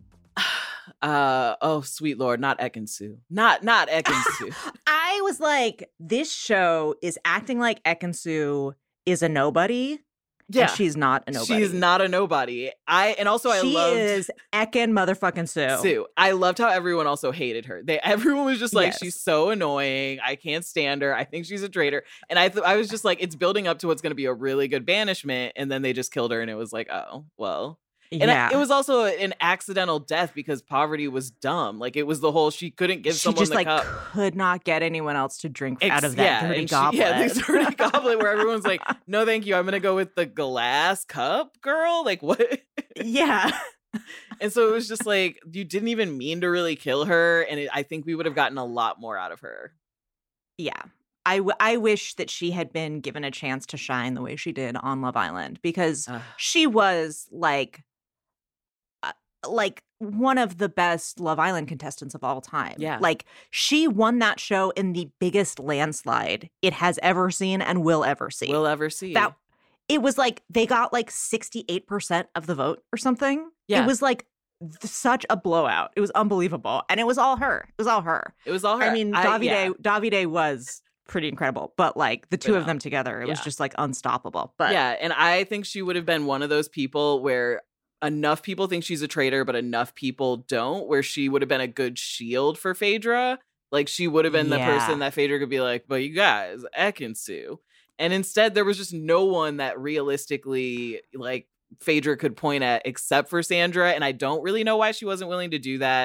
Uh oh, sweet Lord, not Ekansu. Not not Ekansu. I was like, this show is acting like Ekansu is a nobody. Yeah. And she's not a nobody. She's not a nobody. I and also I she loved is Ekin motherfucking Sue. Sue. I loved how everyone also hated her. They everyone was just like, Yes. she's so annoying. I can't stand her. I think she's a traitor. And I th- I was just like, it's building up to what's going to be a really good banishment, and then they just killed her, and it was like, oh well. And yeah. I, it was also an accidental death because Poverty was dumb. Like it was the whole she couldn't give she someone just the like cup. could not get anyone else to drink Ex- out of that yeah, dirty and she- goblet. yeah, this dirty goblet where everyone's like, no, thank you. I'm gonna go with the glass cup, girl. Like what? yeah. And so it was just like you didn't even mean to really kill her, and it, I think we would have gotten a lot more out of her. Yeah. I, w- I wish that she had been given a chance to shine the way she did on Love Island because Ugh. she was like uh, like one of the best Love Island contestants of all time. Yeah. Like she won that show in the biggest landslide it has ever seen and will ever see. We'll ever see. that it was like they got like sixty-eight percent of the vote or something. Yeah. It was like th- such a blowout. It was unbelievable. And it was all her. It was all her. It was all her. I mean, Davide yeah. Davide was pretty incredible, but like the two Yeah. of them together, it was Yeah. just like unstoppable. But yeah, and I think she would have been one of those people where enough people think she's a traitor, but enough people don't, where she would have been a good shield for Phaedra. Like she would have been the Yeah. person that Phaedra could be like, but you guys, Ekansu. And instead there was just no one that realistically like Phaedra could point at except for Sandra. And I don't really know why she wasn't willing to do that.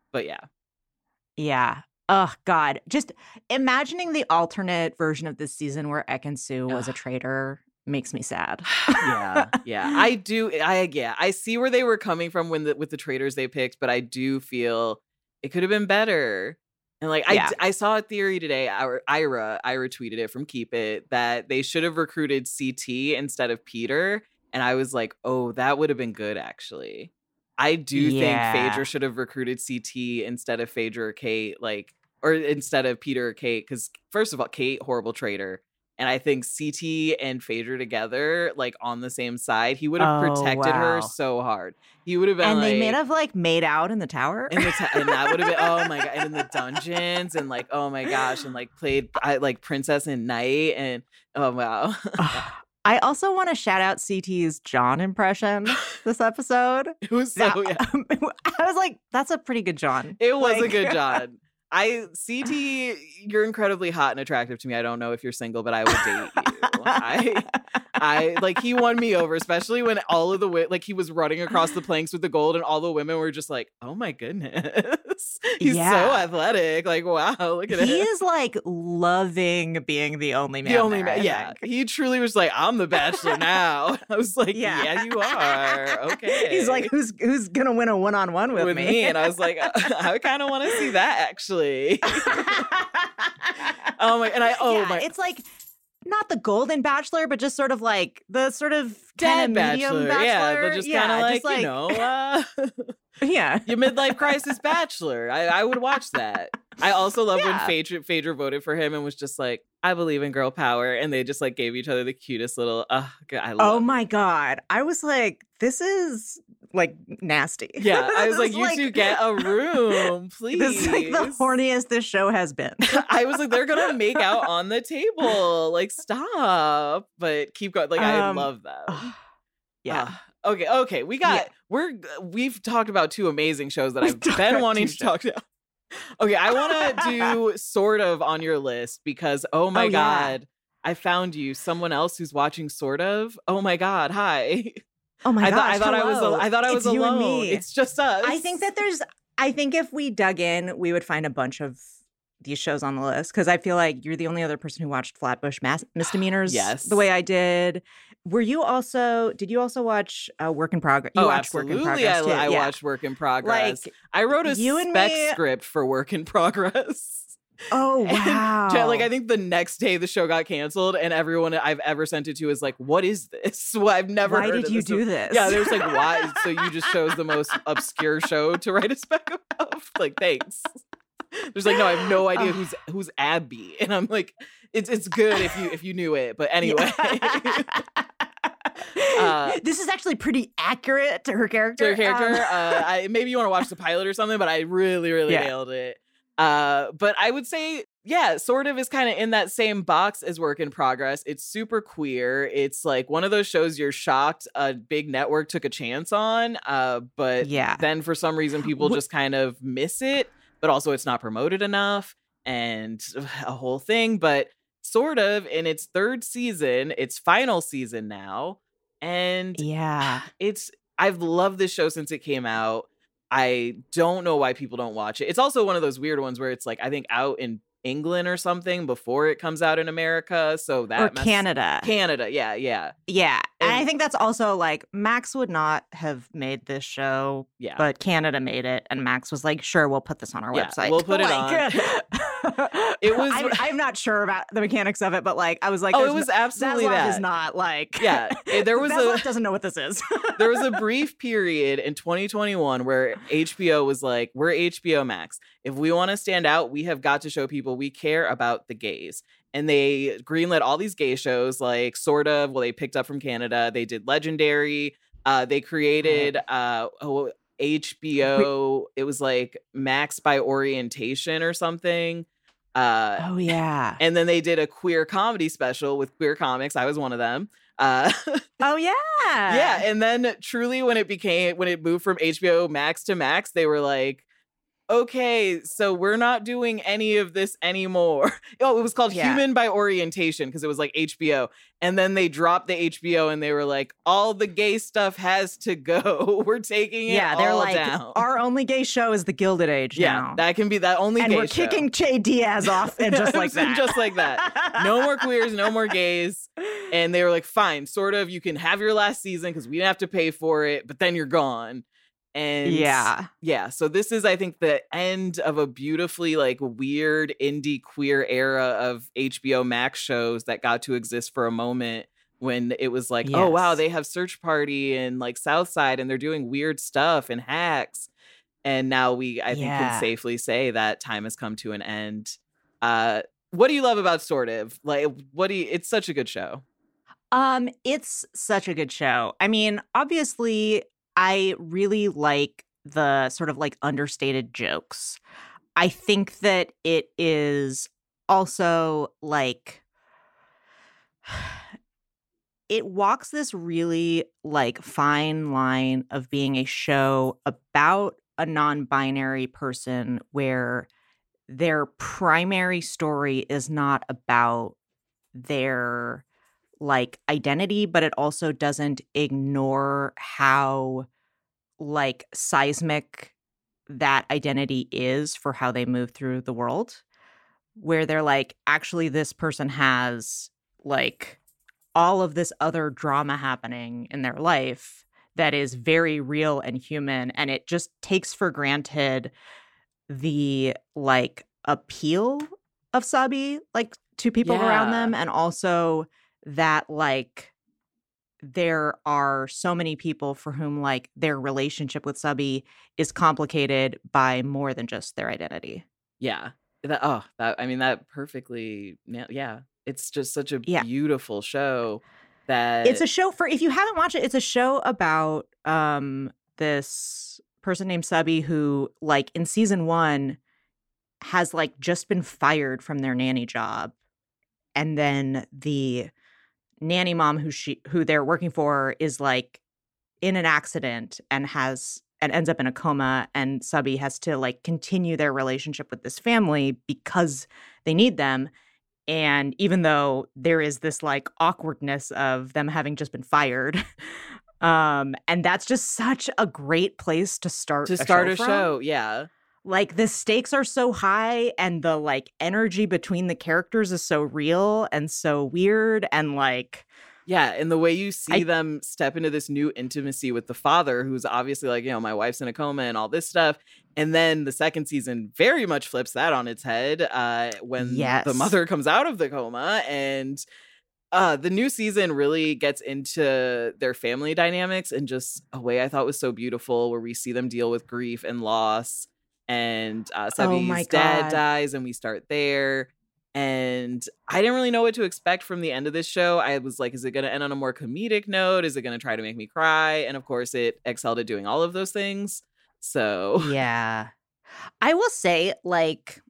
But yeah. Yeah. Oh, God. Just imagining the alternate version of this season where Ekin-Su was a traitor makes me sad. yeah. Yeah. I do. I, yeah. I see where they were coming from when the, with the traitors they picked, but I do feel it could have been better. And like, Yeah. I, I saw a theory today, our Ira, Ira tweeted it from Keep It, that they should have recruited C T instead of Peter. And I was like, oh, that would have been good, actually. I do Yeah. think Phaedra should have recruited C T instead of Phaedra or Kate, like, or instead of Peter or Kate. Because first of all, Kate, horrible traitor. And I think C T and Phaedra together, like on the same side, he would have Oh, protected her wow. so hard. He would have been And like, they may have like made out in the tower. and, the t- and that would have been, oh my god, and in the dungeons, and like, oh my gosh, and like played I, like Princess and Knight, and oh wow. I also want to shout out C T's John impression this episode. It was so That- yeah. I was like, that's a pretty good John. It was a Like- good John. I C T, you're incredibly hot and attractive to me. I don't know if you're single, but I would date you. I, I like he won me over, especially when all of the wi- like he was running across the planks with the gold, and all the women were just like, "Oh my goodness, he's so Yeah. athletic!" Like, wow, look at He him. is like loving being the only man. The only there, man, I yeah. think. He truly was like, "I'm the bachelor now." I was like, Yeah. "Yeah, you are." Okay. He's like, who's who's gonna win a one on one with, with me, and I was like, I kind of want to see that actually. Oh my, and I oh yeah, my, it's like not the golden bachelor, but just sort of like the sort of dead kind of medium bachelor, yeah, bachelor. but just kind of just like, you know, uh, yeah. your midlife crisis bachelor. I, I would watch that. I also love when Yeah. Phaedra, Phaedra voted for him and was just like, I believe in girl power, and they just like gave each other the cutest little. Uh, I love. Oh my god, I was like, this is like nasty. Yeah, I was This like, is you two get a room, please. This is like the horniest this show has been. I was like, they're gonna make out on the table. Like, stop. But keep going. Like, I Um, love them. yeah. Uh, okay. Okay. We got. Yeah. We're. We've talked about two amazing shows that We've I've talked been about wanting two to talk about. Okay, I want to do sort of on your list because oh my Oh, yeah. god, I found you. Someone else who's watching sort of. Oh my god, hi. Oh my I gosh, thought I thought I was. hello. al- I thought I was It's you alone. and me. It's just us. I think that there's I think if we dug in, we would find a bunch of these shows on the list because I feel like you're the only other person who watched Flatbush Mass- Misdemeanors Yes. the way I did. Were you also did you also watch uh, Work in Progress? You Oh, watched Work in absolutely. Progress I, too. I yeah. watched Work in Progress. Like I wrote a you and spec me- script for Work in Progress. Oh And, wow. ja- like I think the next day the show got canceled, and everyone I've ever sent it to is like, "What is this? Well, I've never. Why heard did of you this." do this? Yeah, there's like, why? So you just chose the most obscure show to write a spec about? Like, thanks. There's like, no, I have no idea who's who's Abby, and I'm like, it's it's good if you if you knew it, but anyway. Uh, this is actually pretty accurate to her character. to her character. Um, uh, I, maybe you want to watch the pilot or something, but I really, really Yeah. nailed it. Uh, but I would say, yeah, sort of is kind of in that same box as Work in Progress. It's super queer. It's like one of those shows you're shocked a big network took a chance on, uh, but Yeah. then for some reason people Wh- just kind of miss it, but also it's not promoted enough and a whole thing. But sort of in its third season, its final season now. And yeah. it's I've loved this show since it came out. I don't know why people don't watch it. It's also one of those weird ones where it's like I think out in England or something before it comes out in America. So that Or mess- Canada. Canada, yeah, yeah, Yeah. And, I And- think that's also like Max would not have made this show, yeah. but Canada made it. And Max was like, sure, we'll put this on our Yeah, website. we'll put it Like, It was- I'm, I'm not sure about the mechanics of it, but like, I was like, Oh, it there's was no- absolutely Zaslav that. is not like. Yeah, eh, there was a- Zaslav doesn't know what this is. There was a brief period in twenty twenty-one where H B O was like, we're H B O Max. If we want to stand out, we have got to show people we care about the gays. And they greenlit all these gay shows, like sort of, well, they picked up from Canada. They did Legendary. Uh, they created uh, oh, H B O. It was like Max by Orientation or something. Uh, oh, yeah. and then they did a queer comedy special with queer comics. I was one of them. Uh, Oh, yeah. yeah, and then truly when it became when it moved from H B O Max to Max, they were like, okay, so we're not doing any of this anymore. Oh, it was called Yeah. Human by Orientation because it was like H B O. And then they dropped the H B O and they were like, all the gay stuff has to go. We're taking it Yeah, they're all like, down. our only gay show is The Gilded Age yeah, now. that can be that only and gay we're show. kicking Che Diaz off and just like that. Just like that. No more queers, no more gays. And they were like, fine, sort of, you can have your last season because we didn't have to pay for it, but then you're gone. And Yeah. yeah. So this is, I think, the end of a beautifully like weird indie queer era of H B O Max shows that got to exist for a moment when it was like, oh wow, Yes. they have Search Party and like Southside and they're doing weird stuff and hacks. And now we, I think, Yeah. can safely say that time has come to an end. Uh, what do you love about Sort of? Like, what do you? It's such a good show. Um, it's such a good show. I mean, obviously, I really like the sort of like understated jokes. I think that it is also like it walks this really like fine line of being a show about a non-binary person where their primary story is not about their like identity, but it also doesn't ignore how like seismic that identity is for how they move through the world, where they're like, actually this person has like all of this other drama happening in their life that is very real and human, and it just takes for granted the like appeal of Sabi like to people around Yeah. them, and also that like there are so many people for whom like their relationship with Sabi is complicated by more than just their identity. Yeah. That, oh, that I mean that perfectly. na- Yeah, it's just such a Yeah. beautiful show. That It's a show for, if you haven't watched it, it's a show about um this person named Sabi who like in season one has like just been fired from their nanny job, and then the nanny mom who she who they're working for is like in an accident and has and ends up in a coma, and Sabi has to like continue their relationship with this family because they need them. And even though there is this like awkwardness of them having just been fired, um, and that's just such a great place to start to a start show a from. show. Yeah. Like the stakes are so high, and the like energy between the characters is so real and so weird, and like Yeah, and the way you see I- them step into this new intimacy with the father, who's obviously like, you know, my wife's in a coma and all this stuff. And then the second season very much flips that on its head uh, when the Yes. mother comes out of the coma. And uh, the new season really gets into their family dynamics in just a way I thought was so beautiful, where we see them deal with grief and loss. And uh, Oh my Sabi's dad God. dies, and we start there. And I didn't really know what to expect from the end of this show. I was like, is it going to end on a more comedic note? Is it going to try to make me cry? And of course, it excelled at doing all of those things. So, yeah. I will say, like,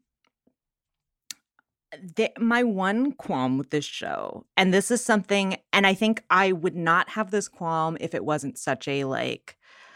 the, my one qualm with this show, and this is something, and I think I would not have this qualm if it wasn't such a like,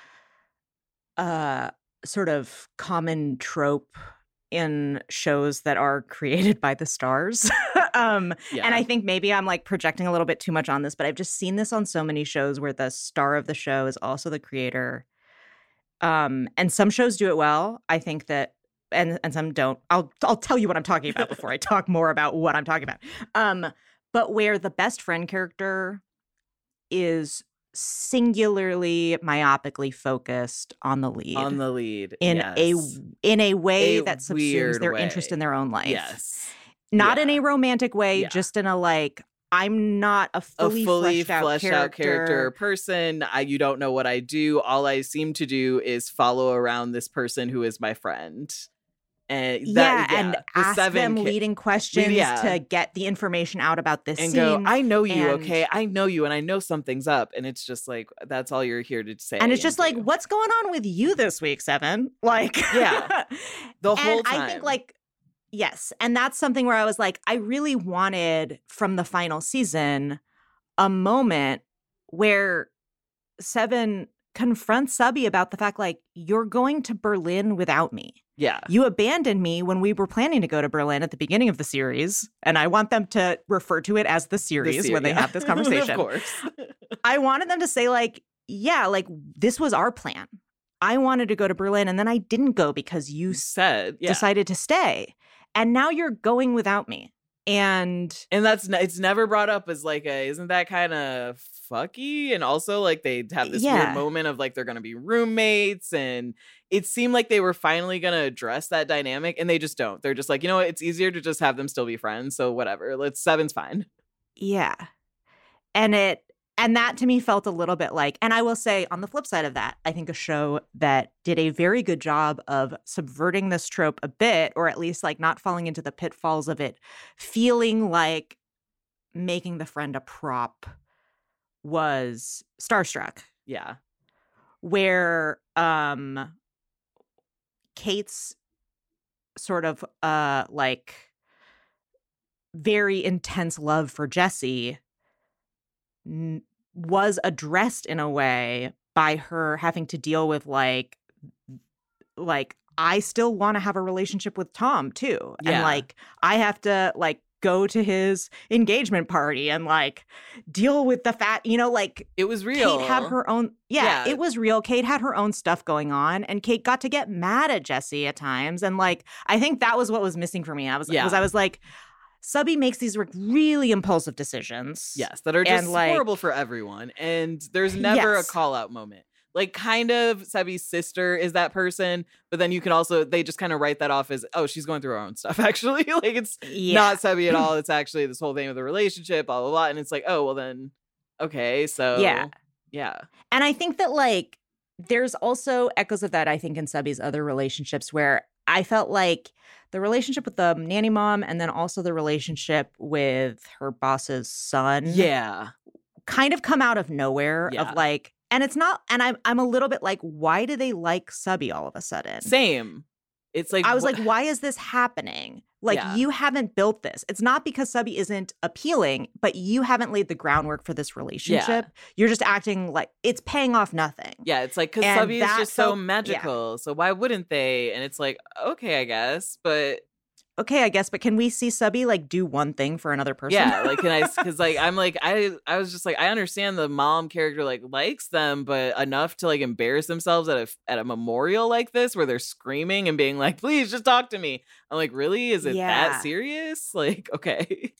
uh, sort of common trope in shows that are created by the stars. um, yeah. And I think maybe I'm like projecting a little bit too much on this, but I've just seen this on so many shows where the star of the show is also the creator. Um, and some shows do it well. I think that, and and some don't. I'll I'll tell you what I'm talking about before I talk more about what I'm talking about. Um, but where the best friend character is singularly myopically focused on the lead, on the lead in yes. a in a way A that subsumes weird their way. interest in their own life. Yes. Not in Yeah. a romantic way, Yeah. just in a like, I'm not a A fully, fully fleshed, out, fleshed character. out character person. I, you don't know what I do. All I seem to do is follow around this person who is my friend. And that, yeah, and the ask seven them ca- leading questions yeah. to get the information out about this and scene. go, I know you, and- okay? I know you, and I know something's up. And it's just like, that's all you're here to say. and it's just like, do. what's going on with you this week, Seven? Like, Yeah. The whole and I think time. like, yes. And that's something where I was like, I really wanted from the final season a moment where Seven confronts Subby about the fact, like, you're going to Berlin without me. Yeah. You abandoned me when we were planning to go to Berlin at the beginning of the series. And I want them to refer to it as the series The ser- when they yeah. have this conversation. Of course. I wanted them to say, like, yeah, like, this was our plan. I wanted to go to Berlin, and then I didn't go because you You said, yeah. decided to stay. And now you're going without me. And And that's n- it's never brought up as like a isn't that kind of fucky? And also like they have this Yeah. weird moment of like they're gonna be roommates, and it seemed like they were finally gonna address that dynamic, and they just don't. They're just like, you know what? It's easier to just have them still be friends. So whatever. Let's seven's fine. yeah. And it and that to me felt a little bit like, and I will say on the flip side of that, I think a show that did a very good job of subverting this trope a bit, or at least like not falling into the pitfalls of it, feeling like making the friend a prop, was Starstruck, Yeah. where um Kate's sort of uh like very intense love for Jesse n- was addressed in a way by her having to deal with like like I still want to have a relationship with Tom too. And Yeah. like I have to like go to his engagement party and like deal with the fact, you know, like It was real. Kate had her own yeah, Yeah. it was real. Kate had her own stuff going on, and Kate got to get mad at Jesse at times. And like I think that was what was missing for me. I was Yeah. was I was like, Subby makes these like really impulsive decisions. Yes, that are just And, like- horrible for everyone. And there's never Yes. a call out moment. Like, kind of, Sebby's sister is that person, but then you can also, they just kind of write that off as, oh, she's going through her own stuff, actually. Like, it's Yeah. not Sebby at all. It's actually this whole thing of the relationship, blah, blah, blah. And it's like, oh, well, then, okay, so. Yeah. Yeah. And I think that like there's also echoes of that, I think, in Subby's other relationships where I felt like the relationship with the nanny mom and then also the relationship with her boss's son Yeah. kind of come out of nowhere Yeah. of like, and it's not, and I'm, I'm a little bit like, why do they like Subby all of a sudden? Same. It's like, I was wh- like, why is this happening? Like, Yeah. you haven't built this. It's not because Subby isn't appealing, but you haven't laid the groundwork for this relationship. You're just acting like it's paying off nothing. yeah, it's like, because And Subby is that just so felt- yeah. magical. So why wouldn't they? And it's like, okay, I guess. But Okay, I guess, but can we see Subby like do one thing for another person? yeah, like, can I, because like, I'm like, I, I was just like, I understand the mom character like likes them, but enough to like embarrass themselves at a, at a memorial like this where they're screaming and being like, please just talk to me. I'm like, really? Is it Yeah. that serious? Like, okay.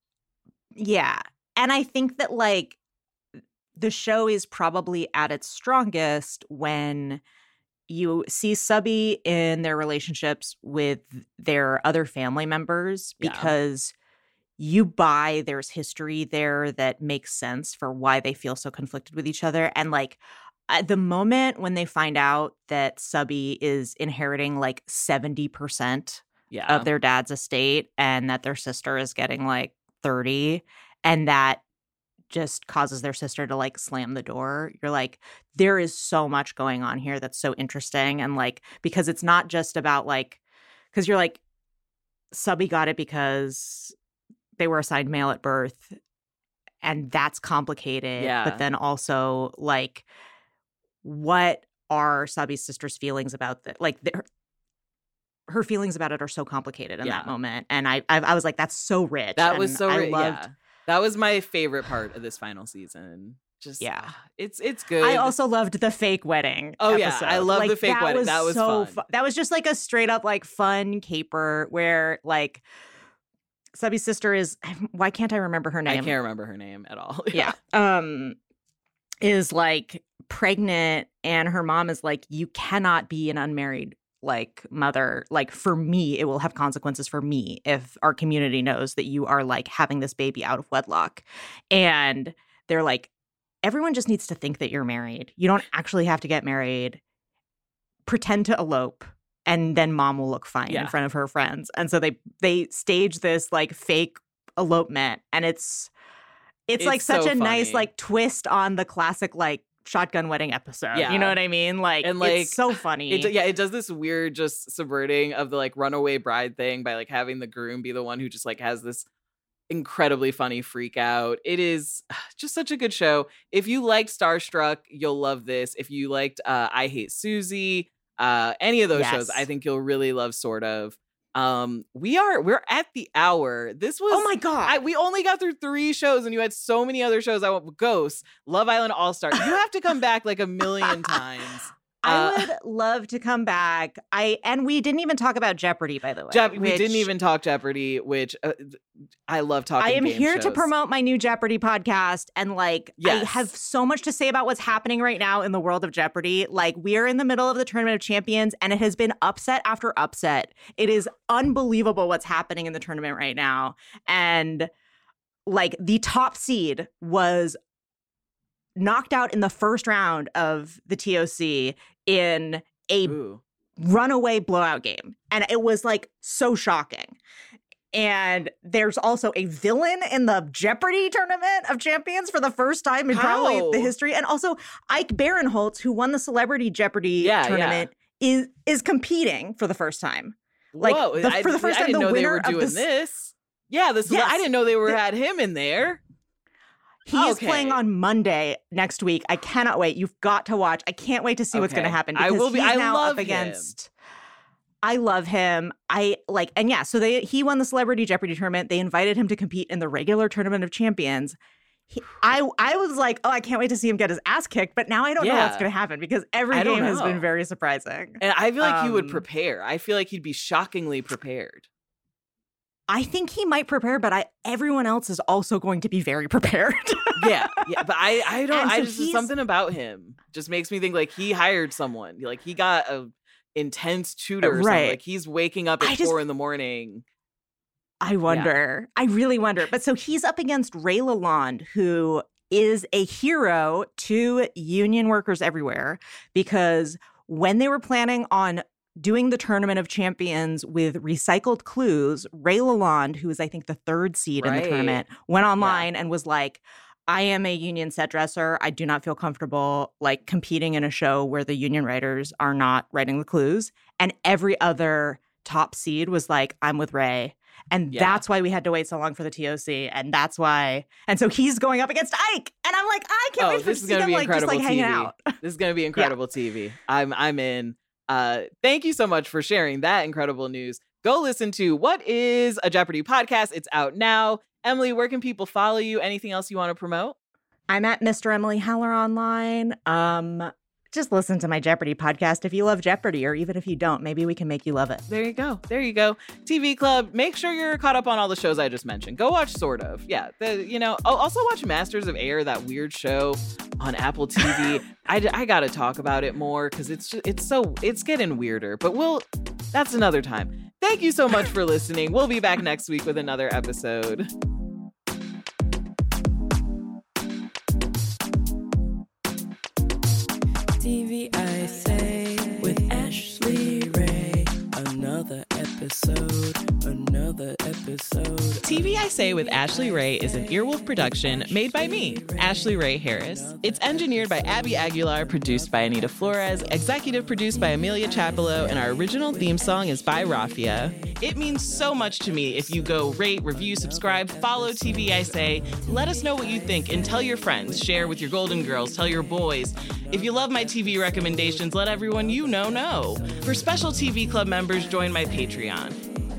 Yeah. And I think that like the show is probably at its strongest when you see Subby in their relationships with their other family members, Yeah. because you buy there's history there that makes sense for why they feel so conflicted with each other. And like at the moment when they find out that Subby is inheriting like seventy percent Yeah. of their dad's estate and that their sister is getting like thirty, and that just causes their sister to like slam the door. You're like, there is so much going on here that's so interesting. And like, because it's not just about like, because you're like, Subby got it because they were assigned male at birth, and that's complicated. Yeah. But then also like, what are Subby's sister's feelings about that? Like their her feelings about it are so complicated in Yeah. that moment. And I, I I was like, that's so rich. That was And so I ri- loved yeah. That was my favorite part of this final season. Just Yeah. ah, it's it's good. I also loved the fake wedding. Oh, yeah. episode. I love Like, the fake wedding. That was so fun. fu- That was just like a straight up like fun caper where like Subby's sister is. Why can't I remember her I name? can't remember her name at all. Yeah. Um, is like pregnant, and her mom is like, you cannot be an unmarried like mother. Like for me, it will have consequences for me if our community knows that you are like having this baby out of wedlock. And they're like, everyone just needs to think that you're married. You don't actually have to get married. Pretend to elope, and then mom will look fine Yeah. in front of her friends. And so they they stage this like fake elopement, and it's it's, It's like such so a nice funny. like twist on the classic like shotgun wedding episode. Yeah. You know what I mean? Like, And, like, it's so funny. It, yeah, it does this weird just subverting of the like runaway bride thing by like having the groom be the one who just like has this incredibly funny freak out. It is just such a good show. If you liked Starstruck, you'll love this. If you liked uh, I Hate Susie, uh, any of those Yes. shows, I think you'll really love Sort of. Um, we are we're at the hour. This was Oh my God. I, we only got through three shows, and you had so many other shows. I want Ghosts, Love Island All Star. You have to come back like a million times. I Uh, would love to come back. I and we didn't even talk about Jeopardy, by the way. Jeop- we didn't which even talk Jeopardy, which uh, I love talking. I am game here to shows. promote my new Jeopardy podcast. And like, I Yes. have so much to say about what's happening right now in the world of Jeopardy. Like, we are in the middle of the Tournament of Champions, and it has been upset after upset. It is unbelievable what's happening in the tournament right now. And like, the top seed was knocked out in the first round of the T O C in a Ooh. runaway blowout game. And it was like so shocking. And there's also a villain in the Jeopardy Tournament of Champions for the first time in probably How? the history. And also Ike Barinholtz, who won the Celebrity Jeopardy Yeah, tournament, is is competing for the first time. Like, Whoa, the- I, for the first I time, didn't the know they winner were of doing this- this. Yeah, this. Yes. I didn't know they were The- had him in there. He's Okay. playing on Monday next week. I cannot wait. You've got to watch. I can't wait to see what's going to Okay. happen. I Because will be- he's I now love up him. against. I love him. I like, and yeah. So they he won the Celebrity Jeopardy tournament. They invited him to compete in the regular Tournament of Champions. He, I I was like, oh, I can't wait to see him get his ass kicked. But now I don't know what's Yeah. going to happen because every I don't game has been know. very surprising. And I feel like he would Um, prepare. I feel like he'd be shockingly prepared. I think he might prepare, but I everyone else is also going to be very prepared. Yeah, yeah, but I, I don't. And I so just he's- something about him just makes me think like he hired someone. Like he got a intense tutor, or something. Right. Like he's waking up at I just- four in the morning. I wonder. I really wonder. But so he's up against Ray Lalonde, who is a hero to union workers everywhere, because when they were planning on doing the Tournament of Champions with recycled clues, Ray Lalonde, who is I think the third seed in Right. the tournament, went online and was like, I am a union set dresser. I do not feel comfortable like competing in a show where the union writers are not writing the clues. And every other top seed was like, I'm with Ray. And Yeah. that's why we had to wait so long for the T O C. And that's why. And so he's going up against Ike. And I'm like, I can't Oh, wait for this to is see gonna them be like just incredible like hanging T V. out. This is gonna be incredible T V. I'm I'm in. Uh, thank you so much for sharing that incredible news. Go listen to What is a Jeopardy podcast. It's out now. Emily, where can people follow you? Anything else you want to promote? I'm at Mister Emily Heller online. Um, just listen to my Jeopardy podcast if you love Jeopardy, or even if you don't, maybe we can make you love it. There you go. There you go. T V Club. Make sure you're caught up on all the shows I just mentioned. Go watch Sort of. Yeah. The, you know, oh, also watch Masters of Air, that weird show on Apple T V. I, I got to talk about it more because it's just, it's so, it's getting weirder, but we'll, that's another time. Thank you so much for listening. We'll be back next week with another episode. T V I Say with Ashley Ray. Another episode, another episode. T V I Say with Ashley Ray is an Earwolf production made by me, Ashley Ray Harris. It's engineered by Abby Aguilar, produced by Anita Flores, executive produced by Amelia Chapello, and our original theme song is by Rafia. It means so much to me if you go rate, review, subscribe, follow T V I Say. Let us know what you think and tell your friends. Share with your Golden Girls, tell your boys. If you love my T V recommendations, let everyone you know know. For special T V Club members, join my Patreon.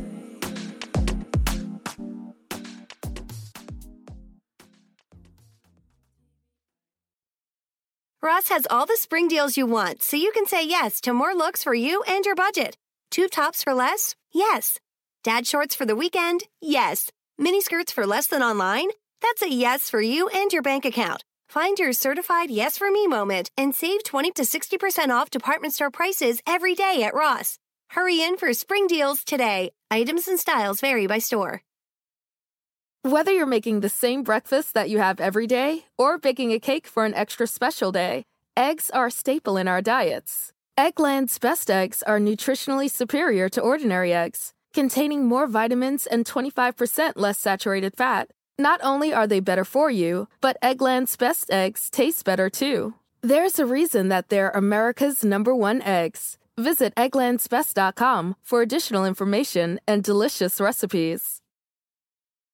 Ross has all the spring deals you want, so you can say yes to more looks for you and your budget. Tube tops for less? Yes. Dad shorts for the weekend? Yes. Mini skirts for less than online? That's a yes for you and your bank account. Find your certified yes for me moment and save twenty to sixty percent off department store prices every day at Ross. Hurry in for spring deals today. Items and styles vary by store. Whether you're making the same breakfast that you have every day or baking a cake for an extra special day, eggs are a staple in our diets. Eggland's best eggs are nutritionally superior to ordinary eggs, containing more vitamins and twenty-five percent less saturated fat. Not only are they better for you, but Eggland's best eggs taste better too. There's a reason that they're America's number one eggs. Visit egglands best dot com for additional information and delicious recipes.